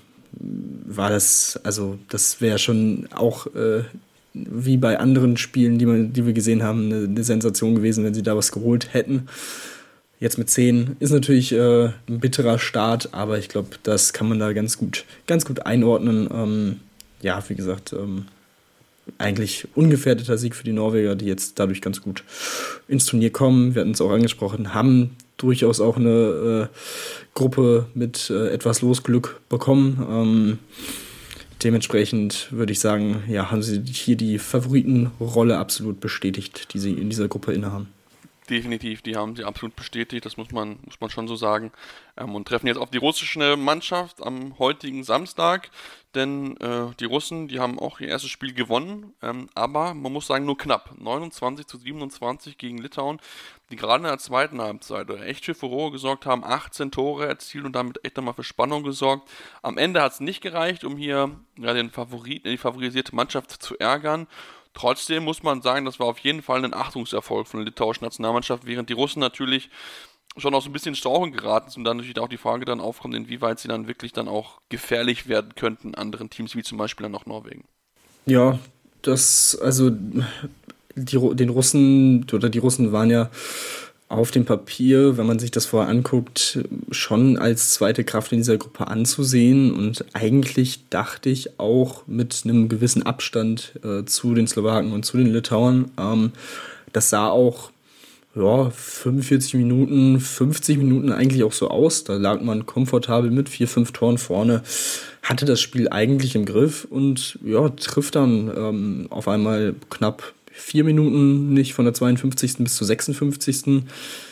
S5: war das, also das wäre schon auch äh, wie bei anderen Spielen, die, man, die wir gesehen haben, eine, eine Sensation gewesen, wenn sie da was geholt hätten. Jetzt mit zehn ist natürlich äh, ein bitterer Start, aber ich glaube, das kann man da ganz gut, ganz gut einordnen. Ähm, ja, wie gesagt, ähm, eigentlich ungefährdeter Sieg für die Norweger, die jetzt dadurch ganz gut ins Turnier kommen. Wir hatten es auch angesprochen, haben durchaus auch eine äh, Gruppe mit äh, etwas Losglück bekommen. Ähm, dementsprechend würde ich sagen, ja, haben sie hier die Favoritenrolle absolut bestätigt, die sie in dieser Gruppe innehaben.
S4: definitiv, die haben sie absolut bestätigt, das muss man, muss man schon so sagen. Ähm, und treffen jetzt auf die russische Mannschaft am heutigen Samstag, denn äh, die Russen, die haben auch ihr erstes Spiel gewonnen, ähm, aber man muss sagen, nur knapp. neunundzwanzig zu siebenundzwanzig gegen Litauen, die gerade in der zweiten Halbzeit echt für Furore gesorgt haben, achtzehn Tore erzielt und damit echt nochmal für Spannung gesorgt. Am Ende hat es nicht gereicht, um hier ja, den Favorit, die favorisierte Mannschaft zu ärgern. Trotzdem muss man sagen, das war auf jeden Fall ein Achtungserfolg von der litauischen Nationalmannschaft, während die Russen natürlich schon auch so ein bisschen ins Straucheln geraten sind und dann natürlich auch die Frage dann aufkommt, inwieweit sie dann wirklich dann auch gefährlich werden könnten anderen Teams, wie zum Beispiel dann auch Norwegen.
S5: Ja, das, also die, den Russen oder die Russen waren ja auf dem Papier, wenn man sich das vorher anguckt, schon als zweite Kraft in dieser Gruppe anzusehen und eigentlich dachte ich auch mit einem gewissen Abstand äh, zu den Slowaken und zu den Litauern. Ähm, das sah auch ja, fünfundvierzig Minuten, fünfzig Minuten eigentlich auch so aus. Da lag man komfortabel mit vier, fünf Toren vorne, hatte das Spiel eigentlich im Griff und ja, trifft dann ähm, auf einmal knapp vier Minuten nicht von der zweiundfünfzigsten bis zur sechsundfünfzigsten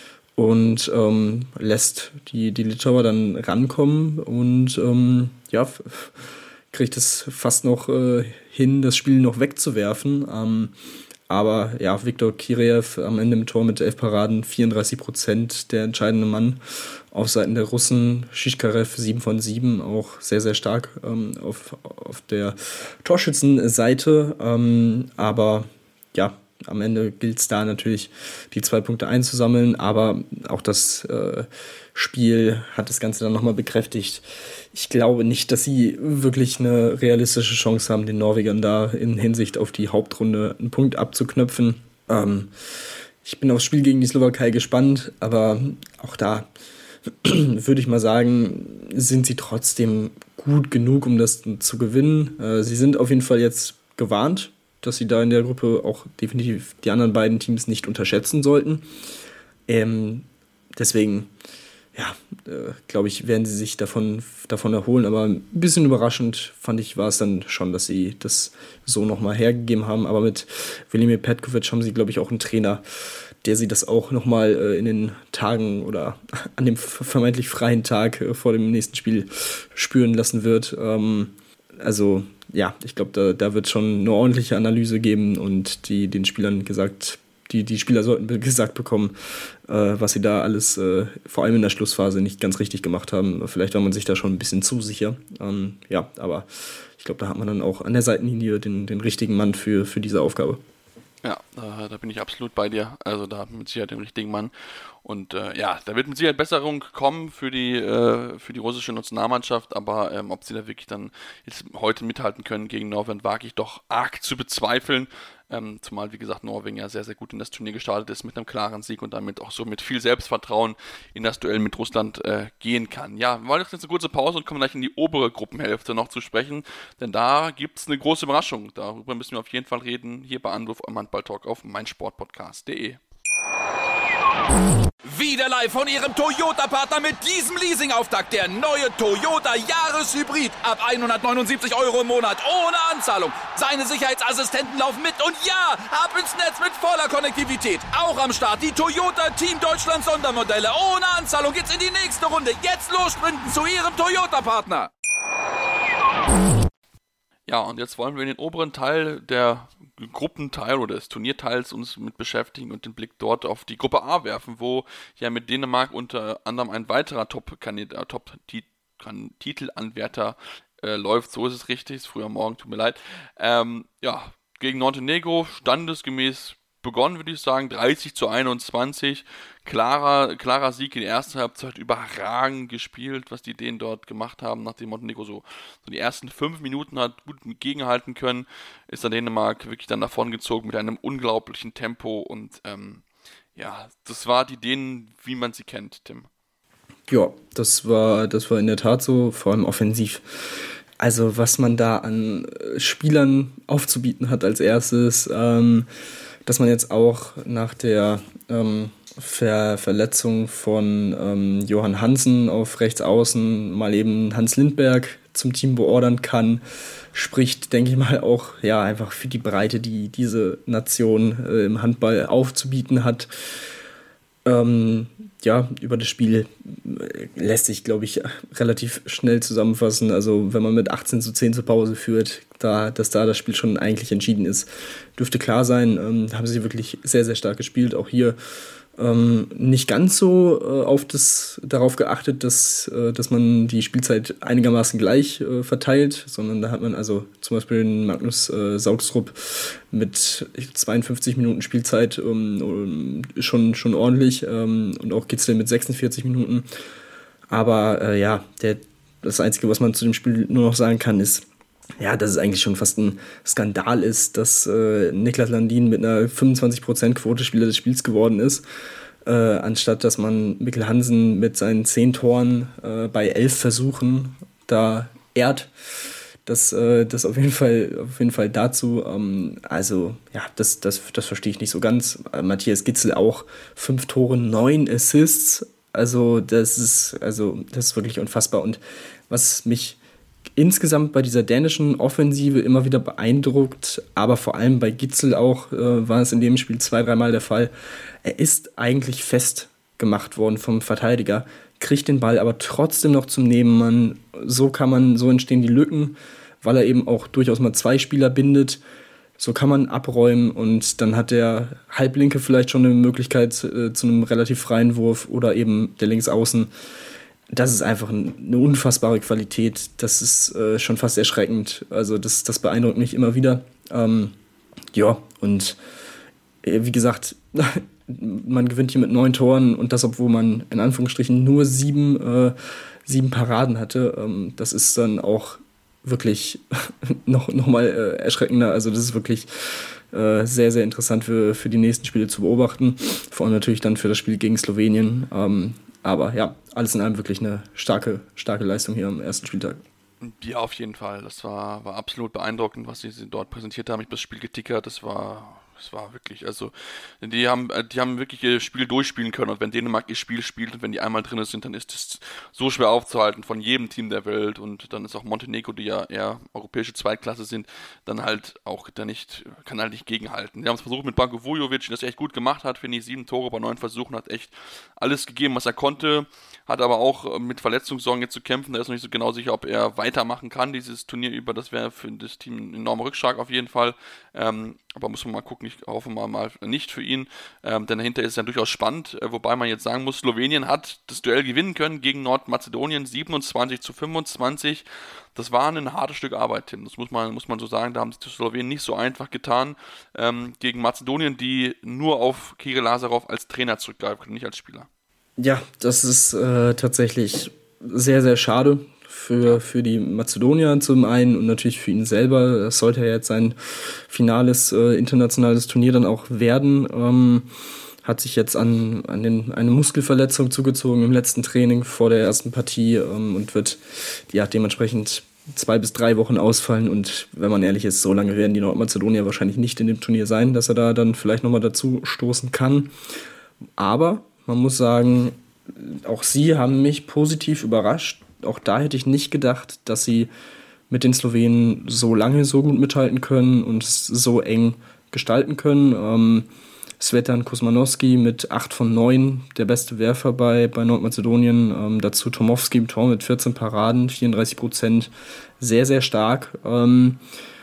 S5: und ähm, lässt die, die Litauer dann rankommen und ähm, ja, f- kriegt es fast noch äh, hin, das Spiel noch wegzuwerfen. Ähm, aber ja, Viktor Kireev am Ende im Tor mit elf Paraden, vierunddreißig Prozent der entscheidende Mann auf Seiten der Russen. Shishkarev sieben von sieben, auch sehr, sehr stark ähm, auf, auf der Torschützenseite. Ähm, aber ja, am Ende gilt es da natürlich, die zwei Punkte einzusammeln, aber auch das äh, Spiel hat das Ganze dann nochmal bekräftigt. Ich glaube nicht, dass sie wirklich eine realistische Chance haben, den Norwegern da in Hinsicht auf die Hauptrunde einen Punkt abzuknöpfen. Ähm, ich bin aufs Spiel gegen die Slowakei gespannt, aber auch da würde ich mal sagen, sind sie trotzdem gut genug, um das zu gewinnen. Äh, sie sind auf jeden Fall jetzt gewarnt, dass sie da in der Gruppe auch definitiv die anderen beiden Teams nicht unterschätzen sollten. Ähm, deswegen, ja, äh, glaube ich, werden sie sich davon, davon erholen. Aber ein bisschen überraschend fand ich, war es dann schon, dass sie das so nochmal hergegeben haben. Aber mit Velimir Petkovic haben sie, glaube ich, auch einen Trainer, der sie das auch nochmal äh, in den Tagen oder an dem vermeintlich freien Tag äh, vor dem nächsten Spiel spüren lassen wird. Ähm, also ja, ich glaube, da, da wird schon eine ordentliche Analyse geben und die den Spielern gesagt, die, die Spieler sollten gesagt bekommen, äh, was sie da alles, äh, vor allem in der Schlussphase, nicht ganz richtig gemacht haben. Vielleicht war man sich da schon ein bisschen zu sicher. Ähm, ja, aber ich glaube, da hat man dann auch an der Seitenlinie den, den richtigen Mann für, für diese Aufgabe.
S4: Ja, äh, da bin ich absolut bei dir. Also da hat man mit Sicherheit den richtigen Mann. Und äh, ja, da wird mit Sicherheit Besserung kommen für die, äh, für die russische Nationalmannschaft, aber ähm, ob sie da wirklich dann jetzt heute mithalten können gegen Norwegen, wage ich doch arg zu bezweifeln. Ähm, zumal, wie gesagt, Norwegen ja sehr, sehr gut in das Turnier gestartet ist mit einem klaren Sieg und damit auch so mit viel Selbstvertrauen in das Duell mit Russland äh, gehen kann. Ja, wir wollen jetzt eine kurze Pause und kommen gleich in die obere Gruppenhälfte noch zu sprechen, denn da gibt es eine große Überraschung. Darüber müssen wir auf jeden Fall reden, hier bei Anwurf am Handball-Talk auf meinsportpodcast punkt de.
S2: Wieder live von Ihrem Toyota-Partner mit diesem Leasing-Auftakt. Der neue Toyota Jahreshybrid. Ab hundertneunundsiebzig Euro im Monat. Ohne Anzahlung. Seine Sicherheitsassistenten laufen mit. Und ja, ab ins Netz mit voller Konnektivität. Auch am Start die Toyota Team Deutschland Sondermodelle. Ohne Anzahlung geht's in die nächste Runde. Jetzt los sprinten zu Ihrem Toyota-Partner.
S4: Ja, und jetzt wollen wir in den oberen Teil der Gruppenteil oder des Turnierteils uns mit beschäftigen und den Blick dort auf die Gruppe A werfen, wo ja mit Dänemark unter anderem ein weiterer Top-Kandidat, Top-Titelanwärter äh, läuft. So ist es richtig, ist früher Morgen, tut mir leid. Ähm, ja, gegen Montenegro standesgemäß begonnen, würde ich sagen, dreißig zu einundzwanzig. Klarer, klarer Sieg in der ersten Halbzeit, überragend gespielt, was die Dänen dort gemacht haben, nachdem Montenegro so, so die ersten fünf Minuten hat gut gegenhalten können, ist dann Dänemark wirklich dann davon gezogen mit einem unglaublichen Tempo und ähm, ja, das war die Dänen, wie man sie kennt, Tim.
S5: Ja, das war, das war in der Tat so, vor allem offensiv. Also was man da an Spielern aufzubieten hat als erstes, ähm, dass man jetzt auch nach der ähm, Ver- Verletzung von ähm, Johann Hansen auf rechts außen mal eben Hans Lindberg zum Team beordern kann, spricht, denke ich mal, auch ja einfach für die Breite, die diese Nation äh, im Handball aufzubieten hat. Ähm, ja, über das Spiel lässt sich, glaube ich, relativ schnell zusammenfassen. Also wenn man mit achtzehn zu zehn zur Pause führt, da, dass da das Spiel schon eigentlich entschieden ist, dürfte klar sein. Ähm, haben sie wirklich sehr, sehr stark gespielt. Auch hier ähm, nicht ganz so äh, auf das, darauf geachtet, dass, äh, dass man die Spielzeit einigermaßen gleich äh, verteilt, sondern da hat man also zum Beispiel den Magnus äh, Saugstrup mit zweiundfünfzig Minuten Spielzeit ähm, schon, schon ordentlich ähm, und auch Gitzel mit sechsundvierzig Minuten. Aber äh, ja, der, das Einzige, was man zu dem Spiel nur noch sagen kann, ist, ja, dass es eigentlich schon fast ein Skandal ist, dass äh, Niklas Landin mit einer fünfundzwanzig Prozent Quote Spieler des Spiels geworden ist, äh, anstatt dass man Mikkel Hansen mit seinen zehn Toren äh, bei elf Versuchen da ehrt. Das, äh, das auf jeden Fall, auf jeden Fall dazu. Ähm, also, ja, das, das, das verstehe ich nicht so ganz. Äh, Matthias Gitzel auch fünf Tore, neun Assists. Also, das ist, also, das ist wirklich unfassbar. Und was mich insgesamt bei dieser dänischen Offensive immer wieder beeindruckt, aber vor allem bei Gitzel auch, äh, war es in dem Spiel zwei, dreimal der Fall. Er ist eigentlich festgemacht worden vom Verteidiger, kriegt den Ball aber trotzdem noch zum Nebenmann. So kann man, so entstehen die Lücken, weil er eben auch durchaus mal zwei Spieler bindet. So kann man abräumen und dann hat der Halblinke vielleicht schon eine Möglichkeit äh, zu einem relativ freien Wurf oder eben der Linksaußen. Das ist einfach eine unfassbare Qualität. Das ist äh, schon fast erschreckend. Also das, das beeindruckt mich immer wieder. Ähm, ja, und äh, wie gesagt, man gewinnt hier mit neun Toren und das, obwohl man in Anführungsstrichen nur sieben, äh, sieben Paraden hatte. Ähm, das ist dann auch wirklich noch, noch mal äh, erschreckender. Also das ist wirklich äh, sehr, sehr interessant für, für die nächsten Spiele zu beobachten. Vor allem natürlich dann für das Spiel gegen Slowenien. Ähm, aber ja, alles in allem wirklich eine starke, starke Leistung hier am ersten Spieltag.
S4: Ja, auf jeden Fall. Das war, war absolut beeindruckend, was sie dort präsentiert haben. Ich habe das Spiel getickert. Das war, das war wirklich, also die haben, die haben wirklich ihr Spiel durchspielen können. Und wenn Dänemark ihr Spiel spielt und wenn die einmal drin sind, dann ist es so schwer aufzuhalten von jedem Team der Welt. Und dann ist auch Montenegro, die ja eher europäische Zweitklasse sind, dann halt auch da nicht, kann halt nicht gegenhalten. Die haben es versucht mit Branko Vujovic, der das echt gut gemacht hat, finde ich. Sieben Tore bei neun Versuchen, hat echt alles gegeben, was er konnte. Hat aber auch mit Verletzungssorgen jetzt zu kämpfen. Da ist noch nicht so genau sicher, ob er weitermachen kann, dieses Turnier über. Das wäre für das Team ein enormer Rückschlag auf jeden Fall. Ähm, aber muss man mal gucken. Ich hoffe mal, mal nicht für ihn. Ähm, denn dahinter ist es ja durchaus spannend. Äh, wobei man jetzt sagen muss, Slowenien hat das Duell gewinnen können gegen Nordmazedonien. siebenundzwanzig zu fünfundzwanzig. Das war ein hartes Stück Arbeit, Tim. Das muss man, muss man so sagen. Da haben sich die Slowenen nicht so einfach getan. Ähm, gegen Mazedonien, die nur auf Kirill Lazarov als Trainer zurückgreifen, nicht als Spieler.
S5: Ja, das ist äh, tatsächlich sehr, sehr schade für, für die Mazedonier zum einen und natürlich für ihn selber. Das sollte ja jetzt sein finales äh, internationales Turnier dann auch werden. Ähm, hat sich jetzt an, an den, eine Muskelverletzung zugezogen im letzten Training vor der ersten Partie ähm, und wird ja dementsprechend zwei bis drei Wochen ausfallen. Und wenn man ehrlich ist, so lange werden die Nordmazedonier wahrscheinlich nicht in dem Turnier sein, dass er da dann vielleicht nochmal dazu stoßen kann. Aber man muss sagen, auch sie haben mich positiv überrascht. Auch da hätte ich nicht gedacht, dass sie mit den Slowenen so lange so gut mithalten können und es so eng gestalten können. Ähm, Svetan Kuzmanowski mit acht von neun, der beste Werfer bei, bei Nordmazedonien. Ähm, dazu Tomowski im Tor mit vierzehn Paraden, vierunddreißig Prozent. Sehr, sehr stark. Ähm,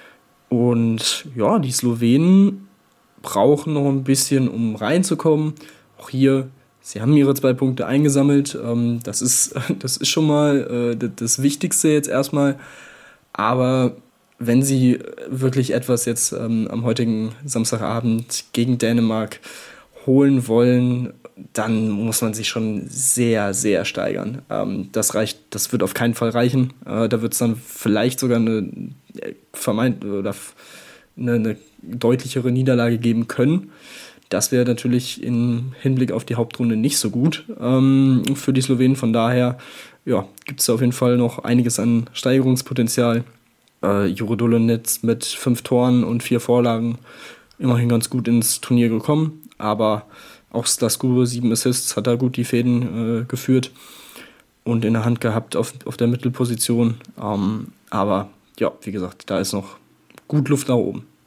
S5: und ja, die Slowenen brauchen noch ein bisschen, um reinzukommen. Auch hier, sie haben ihre zwei Punkte eingesammelt. Ähm, das ist, das ist schon mal äh, das Wichtigste jetzt erstmal. Aber wenn sie wirklich etwas jetzt ähm, am heutigen Samstagabend gegen Dänemark holen wollen, dann muss man sich schon sehr, sehr steigern. Ähm, das reicht, das wird auf keinen Fall reichen. Äh, da wird es dann vielleicht sogar eine vermeint oder eine, eine deutlichere Niederlage geben können. Das wäre natürlich im Hinblick auf die Hauptrunde nicht so gut ähm, für die Slowenen. Von daher ja, gibt es auf jeden Fall noch einiges an Steigerungspotenzial. Äh, Jure Dolonetz mit fünf Toren und vier Vorlagen immerhin ganz gut ins Turnier gekommen. Aber auch Stasku, sieben Assists, hat da gut die Fäden äh, geführt und in der Hand gehabt auf, auf der Mittelposition. Ähm, aber ja, wie gesagt, da ist noch gut Luft nach oben.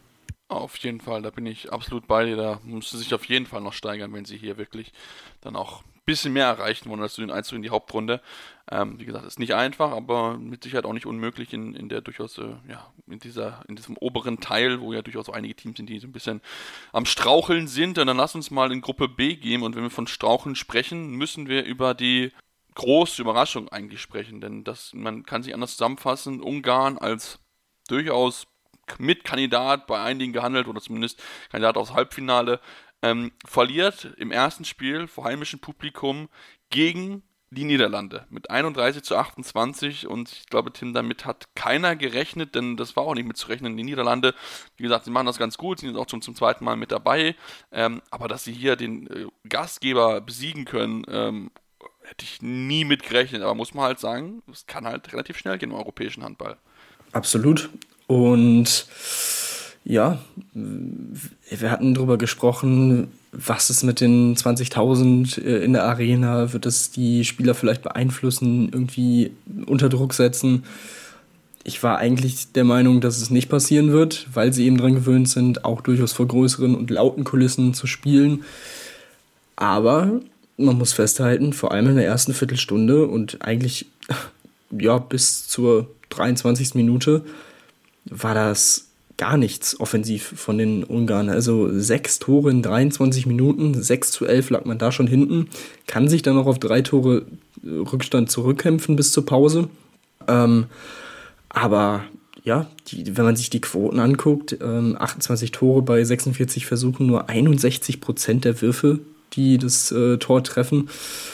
S4: Auf jeden Fall, da bin ich absolut bei dir. Da muss sie sich auf jeden Fall noch steigern, wenn sie hier wirklich dann auch ein bisschen mehr erreichen wollen als den Einzug in die Hauptrunde. Ähm, wie gesagt, ist nicht einfach, aber mit Sicherheit auch nicht unmöglich in, in der durchaus, äh, ja, in dieser, in diesem oberen Teil, wo ja durchaus auch einige Teams sind, die so ein bisschen am Straucheln sind. Und dann lass uns mal in Gruppe B gehen. Und wenn wir von Straucheln sprechen, müssen wir über die große Überraschung eigentlich sprechen. Denn das, man kann sich anders zusammenfassen, Ungarn als durchaus Mitkandidat bei einigen gehandelt oder zumindest Kandidat aufs Halbfinale, ähm, verliert im ersten Spiel vor heimischem Publikum gegen die Niederlande mit einunddreißig zu achtundzwanzig und ich glaube, Tim, damit hat keiner gerechnet, denn das war auch nicht mitzurechnen. Die Niederlande, wie gesagt, sie machen das ganz gut, sind jetzt auch schon zum zweiten Mal mit dabei, ähm, aber dass sie hier den äh, Gastgeber besiegen können, ähm, hätte ich nie mit gerechnet, aber muss man halt sagen, es kann halt relativ schnell gehen im europäischen Handball.
S5: Absolut. Und ja, wir hatten darüber gesprochen, was ist mit den zwanzigtausend in der Arena, wird es die Spieler vielleicht beeinflussen, irgendwie unter Druck setzen. Ich war eigentlich der Meinung, dass es nicht passieren wird, weil sie eben daran gewöhnt sind, auch durchaus vor größeren und lauten Kulissen zu spielen. Aber man muss festhalten, vor allem in der ersten Viertelstunde und eigentlich ja, bis zur dreiundzwanzigsten Minute war das gar nichts offensiv von den Ungarn. Also sechs Tore in dreiundzwanzig Minuten, sechs zu elf lag man da schon hinten, kann sich dann noch auf drei Tore Rückstand zurückkämpfen bis zur Pause. Ähm, aber ja, die, wenn man sich die Quoten anguckt, ähm, achtundzwanzig Tore bei sechsundvierzig Versuchen, nur einundsechzig Prozent der Würfe, die das äh, Tor treffen.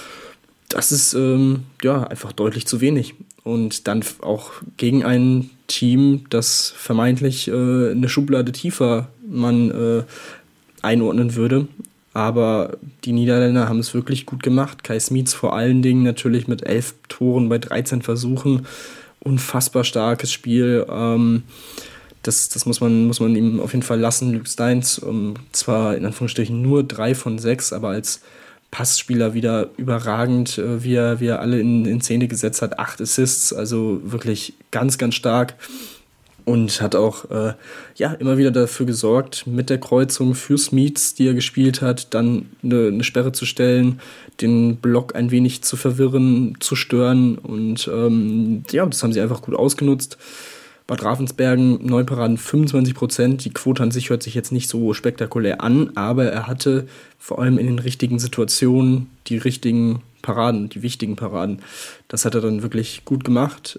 S5: Das ist ähm, ja einfach deutlich zu wenig. Und dann auch gegen ein Team, das vermeintlich äh, eine Schublade tiefer man äh, einordnen würde. Aber die Niederländer haben es wirklich gut gemacht. Kai Smits vor allen Dingen natürlich mit elf Toren bei dreizehn Versuchen. Unfassbar starkes Spiel. Ähm, das das muss, man, muss man ihm auf jeden Fall lassen. Luc Steins, ähm, zwar in Anführungsstrichen nur drei von sechs, aber als Passspieler wieder überragend, äh, wie, er, wie er alle in, in Szene gesetzt hat. Acht Assists, also wirklich ganz, ganz stark. Und hat auch äh, ja, immer wieder dafür gesorgt, mit der Kreuzung für Smits, die er gespielt hat, dann eine, eine Sperre zu stellen, den Block ein wenig zu verwirren, zu stören. Und ähm, ja, das haben sie einfach gut ausgenutzt. Bad Ravensbergen, neun Paraden, fünfundzwanzig Prozent. Die Quote an sich hört sich jetzt nicht so spektakulär an, aber er hatte vor allem in den richtigen Situationen die richtigen Paraden, die wichtigen Paraden. Das hat er dann wirklich gut gemacht.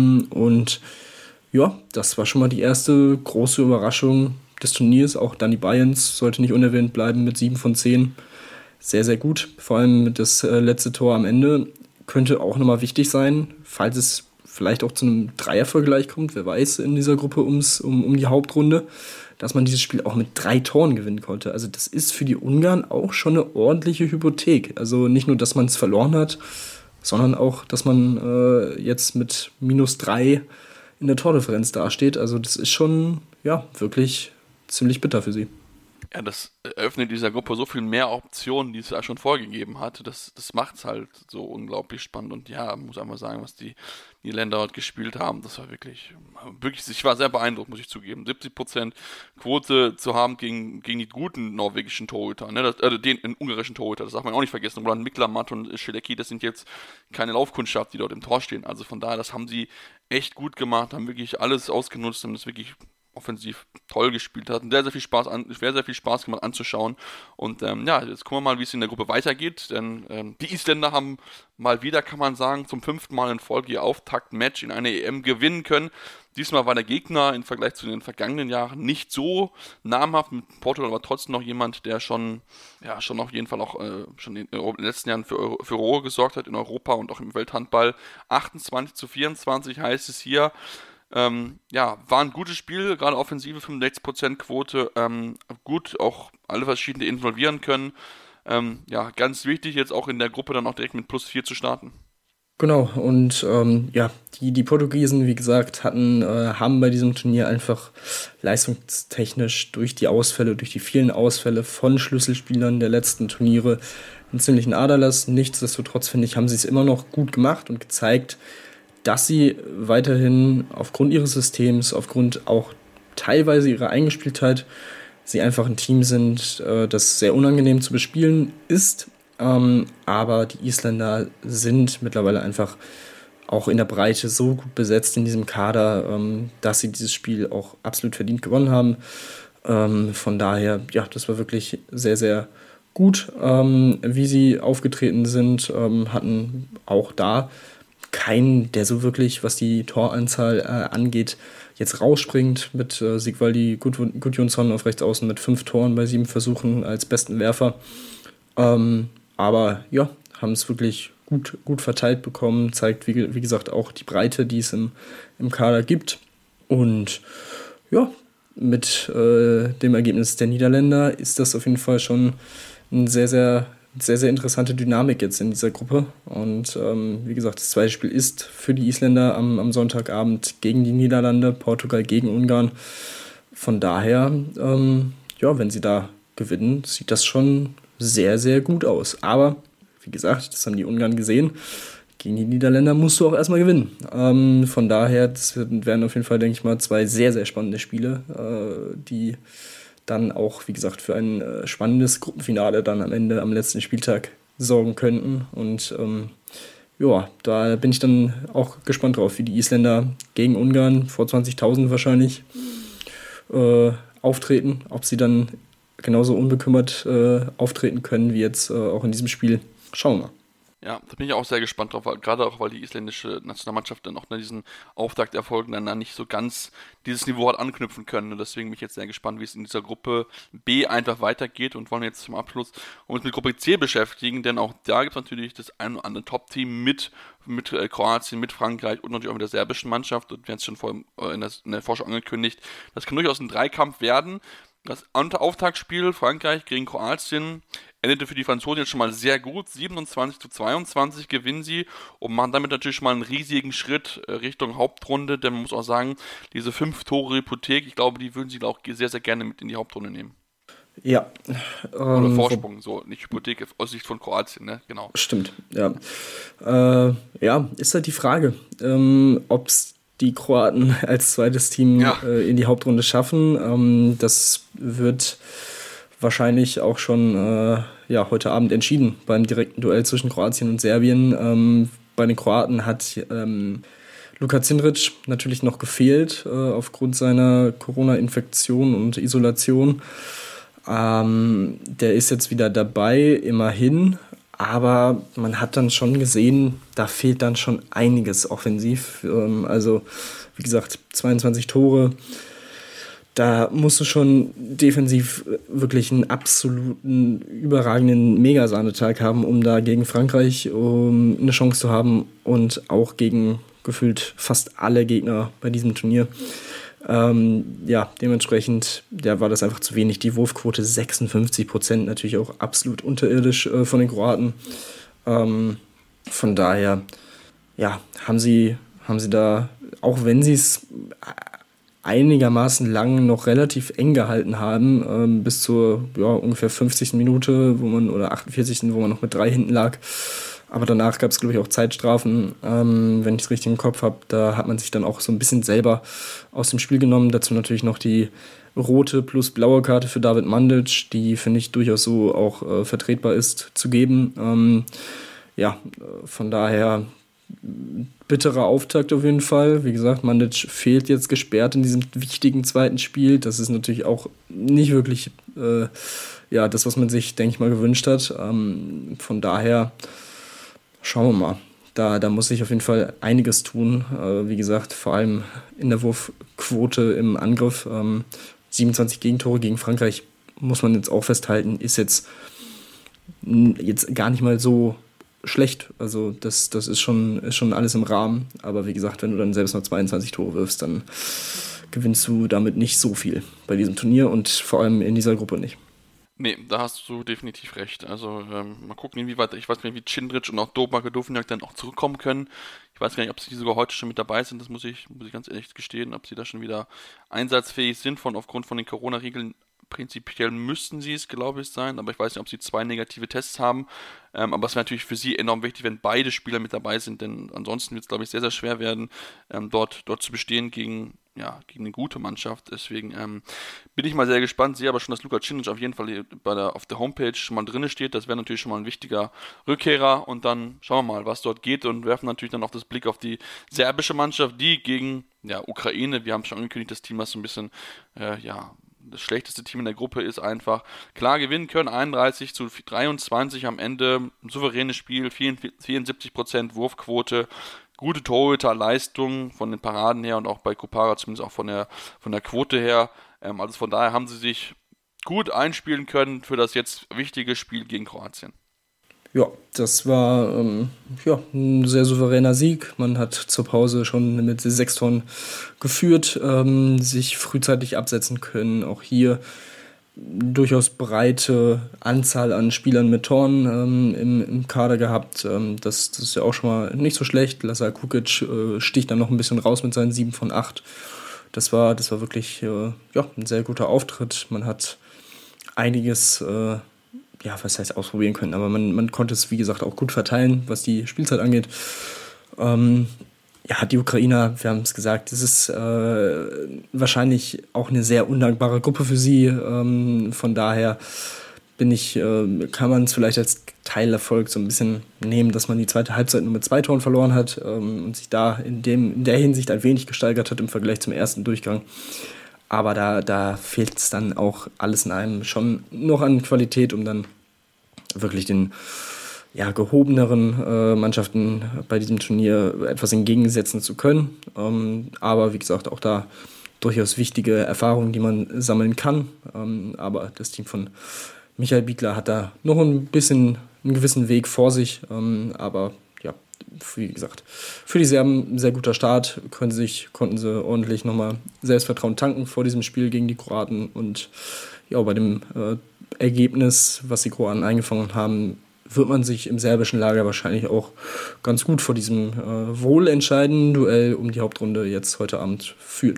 S5: Und ja, das war schon mal die erste große Überraschung des Turniers. Auch Danny Bayerns sollte nicht unerwähnt bleiben mit sieben von zehn. Sehr, sehr gut. Vor allem das letzte Tor am Ende könnte auch nochmal wichtig sein, falls es vielleicht auch zu einem Dreiervergleich kommt, wer weiß, in dieser Gruppe ums, um, um die Hauptrunde, dass man dieses Spiel auch mit drei Toren gewinnen konnte. Also das ist für die Ungarn auch schon eine ordentliche Hypothek. Also nicht nur, dass man es verloren hat, sondern auch, dass man äh, jetzt mit minus drei in der Tordifferenz dasteht. Also das ist schon, ja, wirklich ziemlich bitter für sie.
S4: Ja, das eröffnet dieser Gruppe so viel mehr Optionen, die es ja schon vorgegeben hat. Das, das macht es halt so unglaublich spannend. Und ja, muss einmal sagen, was die Niederländer dort gespielt haben, das war wirklich, wirklich, ich war sehr beeindruckt, muss ich zugeben. siebzig Prozent Quote zu haben gegen, gegen die guten norwegischen Torhüter, ne? das, äh, den, den ungarischen Torhüter, das darf man auch nicht vergessen. Roland Mikla, Matt und Schilecki, das sind jetzt keine Laufkundschaft, die dort im Tor stehen. Also von daher, das haben sie echt gut gemacht, haben wirklich alles ausgenutzt, haben das wirklich offensiv toll gespielt hat. Sehr, sehr viel Spaß an, sehr, sehr viel Spaß gemacht anzuschauen. Und ähm, ja, jetzt gucken wir mal, wie es in der Gruppe weitergeht. Denn ähm, die Isländer haben mal wieder, kann man sagen, zum fünften Mal in Folge ihr Auftakt-Match in einer E M gewinnen können. Diesmal war der Gegner im Vergleich zu den vergangenen Jahren nicht so namhaft. Mit Portugal aber trotzdem noch jemand, der schon, ja, schon auf jeden Fall auch äh, schon in den letzten Jahren für Furore gesorgt hat in Europa und auch im Welthandball. achtundzwanzig zu vierundzwanzig heißt es hier. Ähm, ja, war ein gutes Spiel, gerade offensive fünfundsechzig Prozent Quote, ähm, gut auch alle verschiedene involvieren können. Ähm, ja, ganz wichtig jetzt auch in der Gruppe dann auch direkt mit plus vier zu starten.
S5: Genau, und ähm, ja, die, die Portugiesen, wie gesagt, hatten, äh, haben bei diesem Turnier einfach leistungstechnisch durch die Ausfälle, durch die vielen Ausfälle von Schlüsselspielern der letzten Turniere einen ziemlichen Aderlass. Nichtsdestotrotz, finde ich, haben sie es immer noch gut gemacht und gezeigt, dass sie weiterhin aufgrund ihres Systems, aufgrund auch teilweise ihre Eingespieltheit sie einfach ein Team sind, äh, das sehr unangenehm zu bespielen ist. Ähm, aber die Isländer sind mittlerweile einfach auch in der Breite so gut besetzt in diesem Kader, ähm, dass sie dieses Spiel auch absolut verdient gewonnen haben. Ähm, von daher, ja, das war wirklich sehr, sehr gut, ähm, wie sie aufgetreten sind. Ähm, hatten auch da keinen, der so wirklich, was die Toranzahl äh, angeht, jetzt rausspringt mit äh, Sigvaldi Gudjonsson auf rechts außen mit fünf Toren bei sieben Versuchen als besten Werfer. Ähm, aber ja, haben es wirklich gut, gut verteilt bekommen, zeigt wie, wie gesagt auch die Breite, die es im, im Kader gibt. Und ja, mit äh, dem Ergebnis der Niederländer ist das auf jeden Fall schon eine sehr, sehr, sehr, sehr interessante Dynamik jetzt in dieser Gruppe. Und ähm, wie gesagt, das zweite Spiel ist für die Isländer am, am Sonntagabend gegen die Niederlande, Portugal gegen Ungarn. Von daher, ähm, ja, wenn sie da gewinnen, sieht das schon sehr, sehr gut aus. Aber wie gesagt, das haben die Ungarn gesehen. Gegen die Niederländer musst du auch erstmal gewinnen. Ähm, von daher, das werden auf jeden Fall, denke ich mal, zwei sehr, sehr spannende Spiele, äh, die dann auch, wie gesagt, für ein äh, spannendes Gruppenfinale dann am Ende, am letzten Spieltag sorgen könnten. Und ähm, ja, da bin ich dann auch gespannt drauf, wie die Isländer gegen Ungarn vor zwanzigtausend wahrscheinlich äh, auftreten. Ob sie dann genauso unbekümmert äh, auftreten können wie jetzt äh, auch in diesem Spiel. Schauen wir mal.
S4: Ja, da bin ich auch sehr gespannt drauf, weil, gerade auch, weil die isländische Nationalmannschaft dann auch nach diesen Auftakterfolgen dann nicht so ganz dieses Niveau hat anknüpfen können. Und deswegen bin ich jetzt sehr gespannt, wie es in dieser Gruppe B einfach weitergeht und wollen jetzt zum Abschluss uns mit Gruppe C beschäftigen, denn auch da gibt es natürlich das ein oder andere Top-Team mit, mit äh, Kroatien, mit Frankreich und natürlich auch mit der serbischen Mannschaft. Und wir haben es schon vor, äh, in, der, in der Vorschau angekündigt, das kann durchaus ein Dreikampf werden. Das Auftaktspiel Frankreich gegen Kroatien endete für die Franzosen jetzt schon mal sehr gut. siebenundzwanzig zu zweiundzwanzig gewinnen sie und machen damit natürlich schon mal einen riesigen Schritt Richtung Hauptrunde. Denn man muss auch sagen, diese fünf Tore Hypothek, ich glaube, die würden sie auch sehr, sehr gerne mit in die Hauptrunde nehmen.
S5: Ja.
S4: Oder ähm, Vorsprung, so, nicht Hypothek aus Sicht von Kroatien, ne? Genau.
S5: Stimmt, ja. Äh, ja, ist halt die Frage, ähm, ob es die Kroaten als zweites Team ja. äh, in die Hauptrunde schaffen. Ähm, das wird wahrscheinlich auch schon äh, ja, heute Abend entschieden beim direkten Duell zwischen Kroatien und Serbien. Ähm, bei den Kroaten hat ähm, Luka Cindric natürlich noch gefehlt äh, aufgrund seiner Corona-Infektion und Isolation. Ähm, der ist jetzt wieder dabei, immerhin. Aber man hat dann schon gesehen, da fehlt dann schon einiges offensiv. Ähm, also, wie gesagt, zweiundzwanzig Tore. Da musst du schon defensiv wirklich einen absoluten, überragenden Megasahnetag haben, um da gegen Frankreich um eine Chance zu haben und auch gegen gefühlt fast alle Gegner bei diesem Turnier. Ähm, ja, dementsprechend ja, war das einfach zu wenig. Die Wurfquote sechsundfünfzig Prozent, natürlich auch absolut unterirdisch äh, von den Kroaten. Ähm, von daher, ja, haben sie, haben sie da, auch wenn sie es einigermaßen lang noch relativ eng gehalten haben, ähm, bis zur ja, ungefähr fünfzigsten Minute, wo man, oder achtundvierzigsten wo man noch mit drei hinten lag. Aber danach gab es, glaube ich, auch Zeitstrafen, ähm, wenn ich es richtig im Kopf habe. Da hat man sich dann auch so ein bisschen selber aus dem Spiel genommen. Dazu natürlich noch die rote plus blaue Karte für David Mandic, die, finde ich, durchaus so auch äh, vertretbar ist, zu geben. Ähm, ja, von daher bitterer Auftakt auf jeden Fall. Wie gesagt, Mandic fehlt jetzt gesperrt in diesem wichtigen zweiten Spiel. Das ist natürlich auch nicht wirklich äh, ja, das, was man sich, denke ich mal, gewünscht hat. Ähm, von daher schauen wir mal. Da, da muss sich auf jeden Fall einiges tun. Äh, wie gesagt, vor allem in der Wurfquote im Angriff. Ähm, siebenundzwanzig Gegentore gegen Frankreich, muss man jetzt auch festhalten, ist jetzt, jetzt gar nicht mal so schlecht. Also das, das ist schon, ist schon alles im Rahmen. Aber wie gesagt, wenn du dann selbst noch zweiundzwanzig Tore wirfst, dann gewinnst du damit nicht so viel bei diesem Turnier und vor allem in dieser Gruppe nicht.
S4: Nee, da hast du definitiv recht. Also ähm, mal gucken, inwieweit, ich weiß gar nicht, wie Cindric und auch Domark Dovniak dann auch zurückkommen können. Ich weiß gar nicht, ob sie sogar heute schon mit dabei sind, das muss ich, muss ich ganz ehrlich gestehen, ob sie da schon wieder einsatzfähig sind, von aufgrund von den Corona-Regeln. Prinzipiell müssten sie es, glaube ich, sein, aber ich weiß nicht, ob sie zwei negative Tests haben. Ähm, aber es wäre natürlich für sie enorm wichtig, wenn beide Spieler mit dabei sind, denn ansonsten wird es, glaube ich, sehr, sehr schwer werden, ähm, dort, dort zu bestehen gegen ja, gegen eine gute Mannschaft. Deswegen ähm, bin ich mal sehr gespannt. Sehe aber schon, dass Luka Cinic auf jeden Fall hier bei der, auf der Homepage schon mal drin steht. Das wäre natürlich schon mal ein wichtiger Rückkehrer. Und dann schauen wir mal, was dort geht und werfen natürlich dann auch das Blick auf die serbische Mannschaft, die gegen ja, Ukraine, wir haben es schon angekündigt, das Team, was so ein bisschen, äh, ja, das schlechteste Team in der Gruppe ist, einfach klar gewinnen können. einunddreißig zu dreiundzwanzig am Ende. Ein souveränes Spiel, vierundsiebzig Prozent Wurfquote. Gute Torhüterleistung von den Paraden her und auch bei Kopara zumindest auch von der, von der Quote her. Ähm, also von daher haben sie sich gut einspielen können für das jetzt wichtige Spiel gegen Kroatien.
S5: Ja, das war ähm, ja, ein sehr souveräner Sieg. Man hat zur Pause schon mit sechs Toren geführt, ähm, sich frühzeitig absetzen können. Auch hier durchaus breite Anzahl an Spielern mit Toren ähm, im, im Kader gehabt. Ähm, das, das ist ja auch schon mal nicht so schlecht. Lazar Kukic äh, sticht dann noch ein bisschen raus mit seinen sieben von acht. Das war, das war wirklich äh, ja, ein sehr guter Auftritt. Man hat einiges, äh, ja, was heißt ausprobieren können, aber man, man konnte es, wie gesagt, auch gut verteilen, was die Spielzeit angeht. Ähm, Ja, die Ukrainer, wir haben es gesagt, es ist äh, wahrscheinlich auch eine sehr undankbare Gruppe für sie. Ähm, von daher bin ich, äh, kann man es vielleicht als Teilerfolg so ein bisschen nehmen, dass man die zweite Halbzeit nur mit zwei Toren verloren hat ähm, und sich da in, dem, in der Hinsicht ein wenig gesteigert hat im Vergleich zum ersten Durchgang. Aber da, da fehlt es dann auch alles in einem schon noch an Qualität, um dann wirklich den ja, gehobeneren äh, Mannschaften bei diesem Turnier etwas entgegensetzen zu können. Ähm, aber wie gesagt, auch da durchaus wichtige Erfahrungen, die man sammeln kann. Ähm, aber das Team von Michael Biegler hat da noch ein bisschen einen gewissen Weg vor sich. Ähm, aber ja, wie gesagt, für die Serben ein sehr guter Start. Können sich, konnten sie ordentlich nochmal Selbstvertrauen tanken vor diesem Spiel gegen die Kroaten. Und ja, bei dem äh, Ergebnis, was die Kroaten eingefangen haben, wird man sich im serbischen Lager wahrscheinlich auch ganz gut vor diesem äh, wohlentscheidenden Duell um die Hauptrunde jetzt heute Abend fühlen.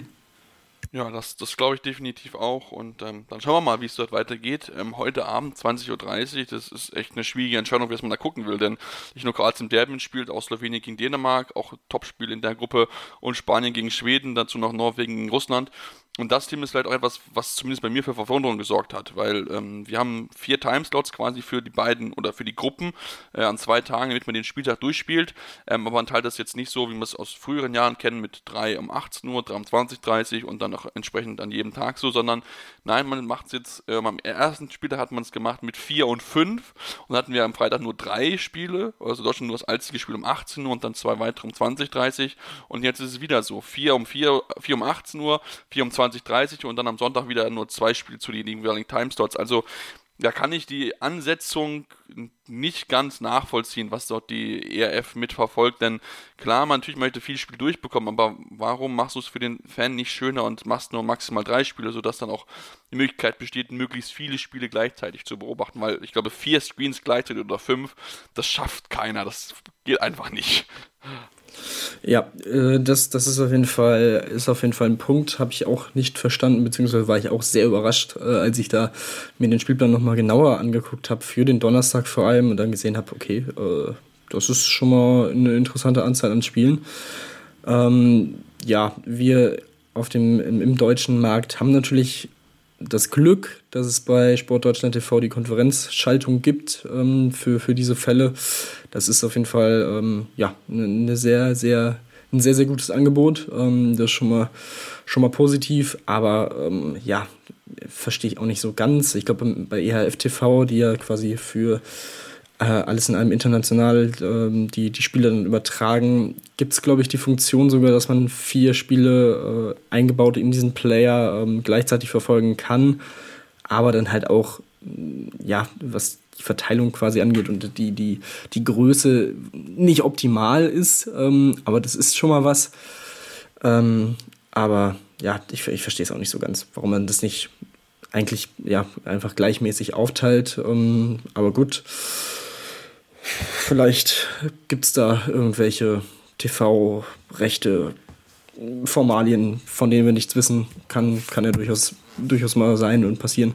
S4: Ja, das, das glaube ich definitiv auch. Und ähm, dann schauen wir mal, wie es dort weitergeht. Ähm, heute Abend zwanzig Uhr dreißig, das ist echt eine schwierige Entscheidung, was man da gucken will. Denn nicht nur Kroatien Serbien spielt, auch Slowenien gegen Dänemark, auch Topspiel in der Gruppe, und Spanien gegen Schweden, dazu noch Norwegen gegen Russland. Und das Team ist vielleicht auch etwas, was zumindest bei mir für Verwunderung gesorgt hat, weil ähm, wir haben vier Timeslots quasi für die beiden oder für die Gruppen äh, an zwei Tagen, damit man den Spieltag durchspielt. Ähm, aber man teilt das jetzt nicht so, wie wir es aus früheren Jahren kennen, mit drei um achtzehn Uhr, drei um zwanzig Uhr dreißig und dann auch entsprechend an jedem Tag so, sondern nein, man macht es jetzt, ähm, am ersten Spieltag hat man es gemacht mit vier und fünf und hatten wir am Freitag nur drei Spiele, also Deutschland nur das einzige Spiel um achtzehn Uhr und dann zwei weitere um zwanzig Uhr dreißig und jetzt ist es wieder so, vier um vier, vier um achtzehn Uhr, vier um zwanzig Uhr dreißig und dann am Sonntag wieder nur zwei Spiele zu den jeweiligen Timeslots. Also da kann ich die Ansetzung nicht ganz nachvollziehen, was dort die E R F mitverfolgt, denn klar, man natürlich möchte viele Spiele durchbekommen, aber warum machst du es für den Fan nicht schöner und machst nur maximal drei Spiele, sodass dann auch die Möglichkeit besteht, möglichst viele Spiele gleichzeitig zu beobachten, weil ich glaube, vier Screens gleichzeitig oder fünf, das schafft keiner, das geht einfach nicht.
S5: Ja, äh, das, das ist auf jeden Fall, ist auf jeden Fall ein Punkt, habe ich auch nicht verstanden, beziehungsweise war ich auch sehr überrascht, äh, als ich da mir den Spielplan nochmal genauer angeguckt habe, für den Donnerstag vor allem, und dann gesehen habe, okay, äh, das ist schon mal eine interessante Anzahl an Spielen. Ähm, ja, wir auf dem, im, im deutschen Markt haben natürlich das Glück, dass es bei Sportdeutschland T V die Konferenzschaltung gibt ähm, für, für diese Fälle. Das ist auf jeden Fall ähm, ja, eine sehr, sehr, ein sehr, sehr gutes Angebot. Ähm, das ist schon mal, schon mal positiv, aber ähm, ja, verstehe ich auch nicht so ganz. Ich glaube, bei E H F T V, die ja quasi für äh, alles in einem international ähm, die, die Spiele dann übertragen, gibt es, glaube ich, die Funktion sogar, dass man vier Spiele äh, eingebaut in diesen Player ähm, gleichzeitig verfolgen kann, aber dann halt auch, ja, was die Verteilung quasi angeht und die, die, die Größe nicht optimal ist, ähm, aber das ist schon mal was. Ähm, aber ja, ich, ich verstehe es auch nicht so ganz, warum man das nicht eigentlich ja, einfach gleichmäßig aufteilt, ähm, aber gut. Vielleicht gibt es da irgendwelche T V-Rechte, Formalien, von denen wir nichts wissen. Kann, kann ja durchaus, durchaus mal sein und passieren.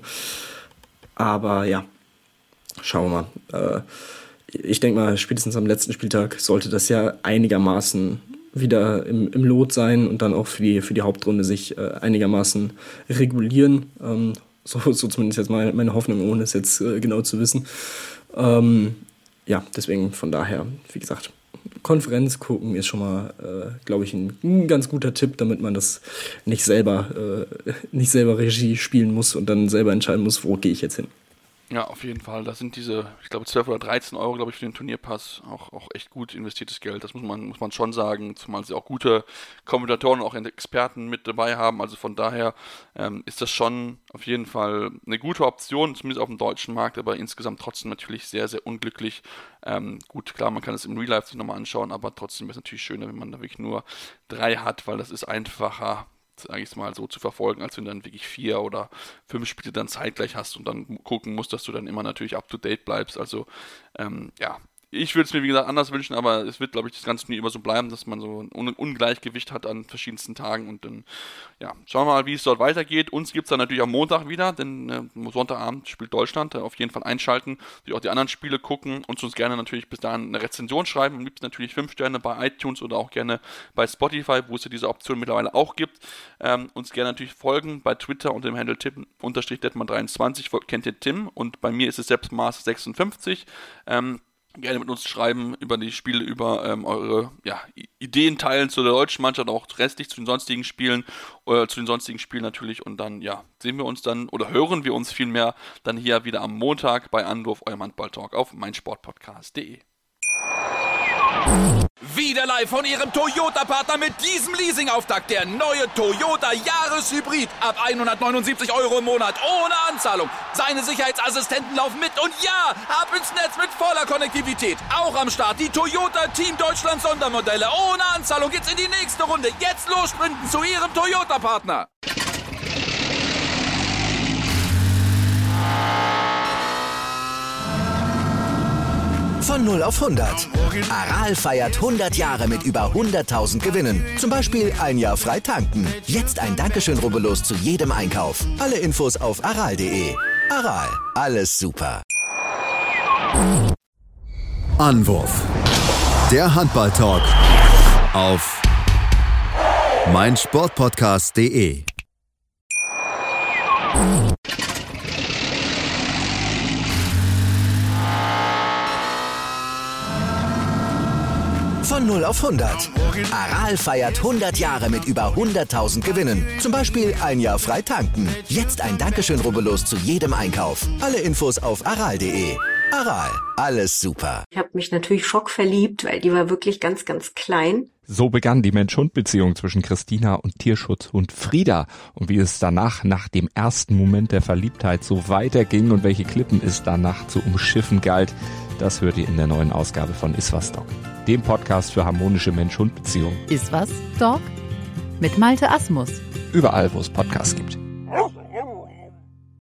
S5: Aber ja, schauen wir mal. Äh, ich denke mal, spätestens am letzten Spieltag sollte das ja einigermaßen wieder im, im Lot sein und dann auch für die, für die Hauptrunde sich äh, einigermaßen regulieren. Ähm, so, so zumindest jetzt meine, meine Hoffnung, ohne es jetzt äh, genau zu wissen. Ähm, ja, deswegen von daher, wie gesagt, Konferenz gucken ist schon mal, äh, glaube ich, ein, ein ganz guter Tipp, damit man das nicht selber, äh, nicht selber Regie spielen muss und dann selber entscheiden muss, wo gehe ich jetzt hin.
S4: Ja, auf jeden Fall. Das sind diese, ich glaube, zwölf oder dreizehn Euro, glaube ich, für den Turnierpass. Auch, auch echt gut investiertes Geld. Das muss man, muss man schon sagen. Zumal sie auch gute Kommentatoren und auch Experten mit dabei haben. Also von daher ähm, ist das schon auf jeden Fall eine gute Option, zumindest auf dem deutschen Markt, aber insgesamt trotzdem natürlich sehr, sehr unglücklich. Ähm, gut, klar, man kann es im Real Life sich nochmal anschauen, aber trotzdem ist es natürlich schöner, wenn man da wirklich nur drei hat, weil das ist einfacher, sage ich es mal, so zu verfolgen, als wenn du dann wirklich vier oder fünf Spiele dann zeitgleich hast und dann gucken musst, dass du dann immer natürlich up-to-date bleibst. Also, ähm, ja, ich würde es mir, wie gesagt, anders wünschen, aber es wird, glaube ich, das ganze Turnier immer so bleiben, dass man so ein Un- Ungleichgewicht hat an verschiedensten Tagen und dann, ja, schauen wir mal, wie es dort weitergeht. Uns gibt es dann natürlich am Montag wieder, denn äh, Sonntagabend spielt Deutschland, auf jeden Fall einschalten, sich auch die anderen Spiele gucken und uns gerne natürlich bis dahin eine Rezension schreiben. Am liebsten natürlich fünf Sterne bei iTunes oder auch gerne bei Spotify, wo es ja diese Option mittlerweile auch gibt. Ähm, uns gerne natürlich folgen bei Twitter unter dem Handle Tim-Detman dreiundzwanzig, kennt ihr Tim, und bei mir ist es selbst Mars sechsundfünfzig. Ähm, Gerne mit uns schreiben über die Spiele, über ähm, eure ja, Ideen teilen zu der deutschen Mannschaft, auch restlich zu den sonstigen Spielen, oder zu den sonstigen Spielen natürlich. Und dann, ja, sehen wir uns dann, oder hören wir uns vielmehr dann hier wieder am Montag bei Anwurf, eurem Handball-Talk auf meinsportpodcast punkt de.
S2: Wieder live von Ihrem Toyota-Partner mit diesem Leasing-Auftakt. Der neue Toyota Jahreshybrid. Ab hundertneunundsiebzig Euro im Monat. Ohne Anzahlung. Seine Sicherheitsassistenten laufen mit. Und ja, ab ins Netz mit voller Konnektivität. Auch am Start die Toyota Team Deutschland Sondermodelle. Ohne Anzahlung geht's in die nächste Runde. Jetzt los sprinten zu Ihrem Toyota-Partner.
S6: Von null auf hundert. Aral feiert hundert Jahre mit über hunderttausend Gewinnen. Zum Beispiel ein Jahr frei tanken. Jetzt ein Dankeschön, rubbellos zu jedem Einkauf. Alle Infos auf aral punkt de. Aral, alles super.
S3: Anwurf. Der Handball-Talk auf meinsportpodcast punkt de.
S6: Von null auf hundert. Aral feiert hundert Jahre mit über hunderttausend Gewinnen. Zum Beispiel ein Jahr frei tanken. Jetzt ein Dankeschön, rubbellos zu jedem Einkauf. Alle Infos auf aral punkt de. Aral, alles super.
S7: Ich habe mich natürlich schockverliebt, weil die war wirklich ganz, ganz klein.
S8: So begann die Mensch-Hund-Beziehung zwischen Christina und Tierschutzhund Frieda. Und wie es danach, nach dem ersten Moment der Verliebtheit, so weiterging und welche Klippen es danach zu umschiffen galt, das hört ihr in der neuen Ausgabe von Iswas Dog, dem Podcast für harmonische Mensch-Hund-Beziehungen.
S9: Iswas Dog? Mit Malte Asmus.
S8: Überall, wo es Podcasts gibt.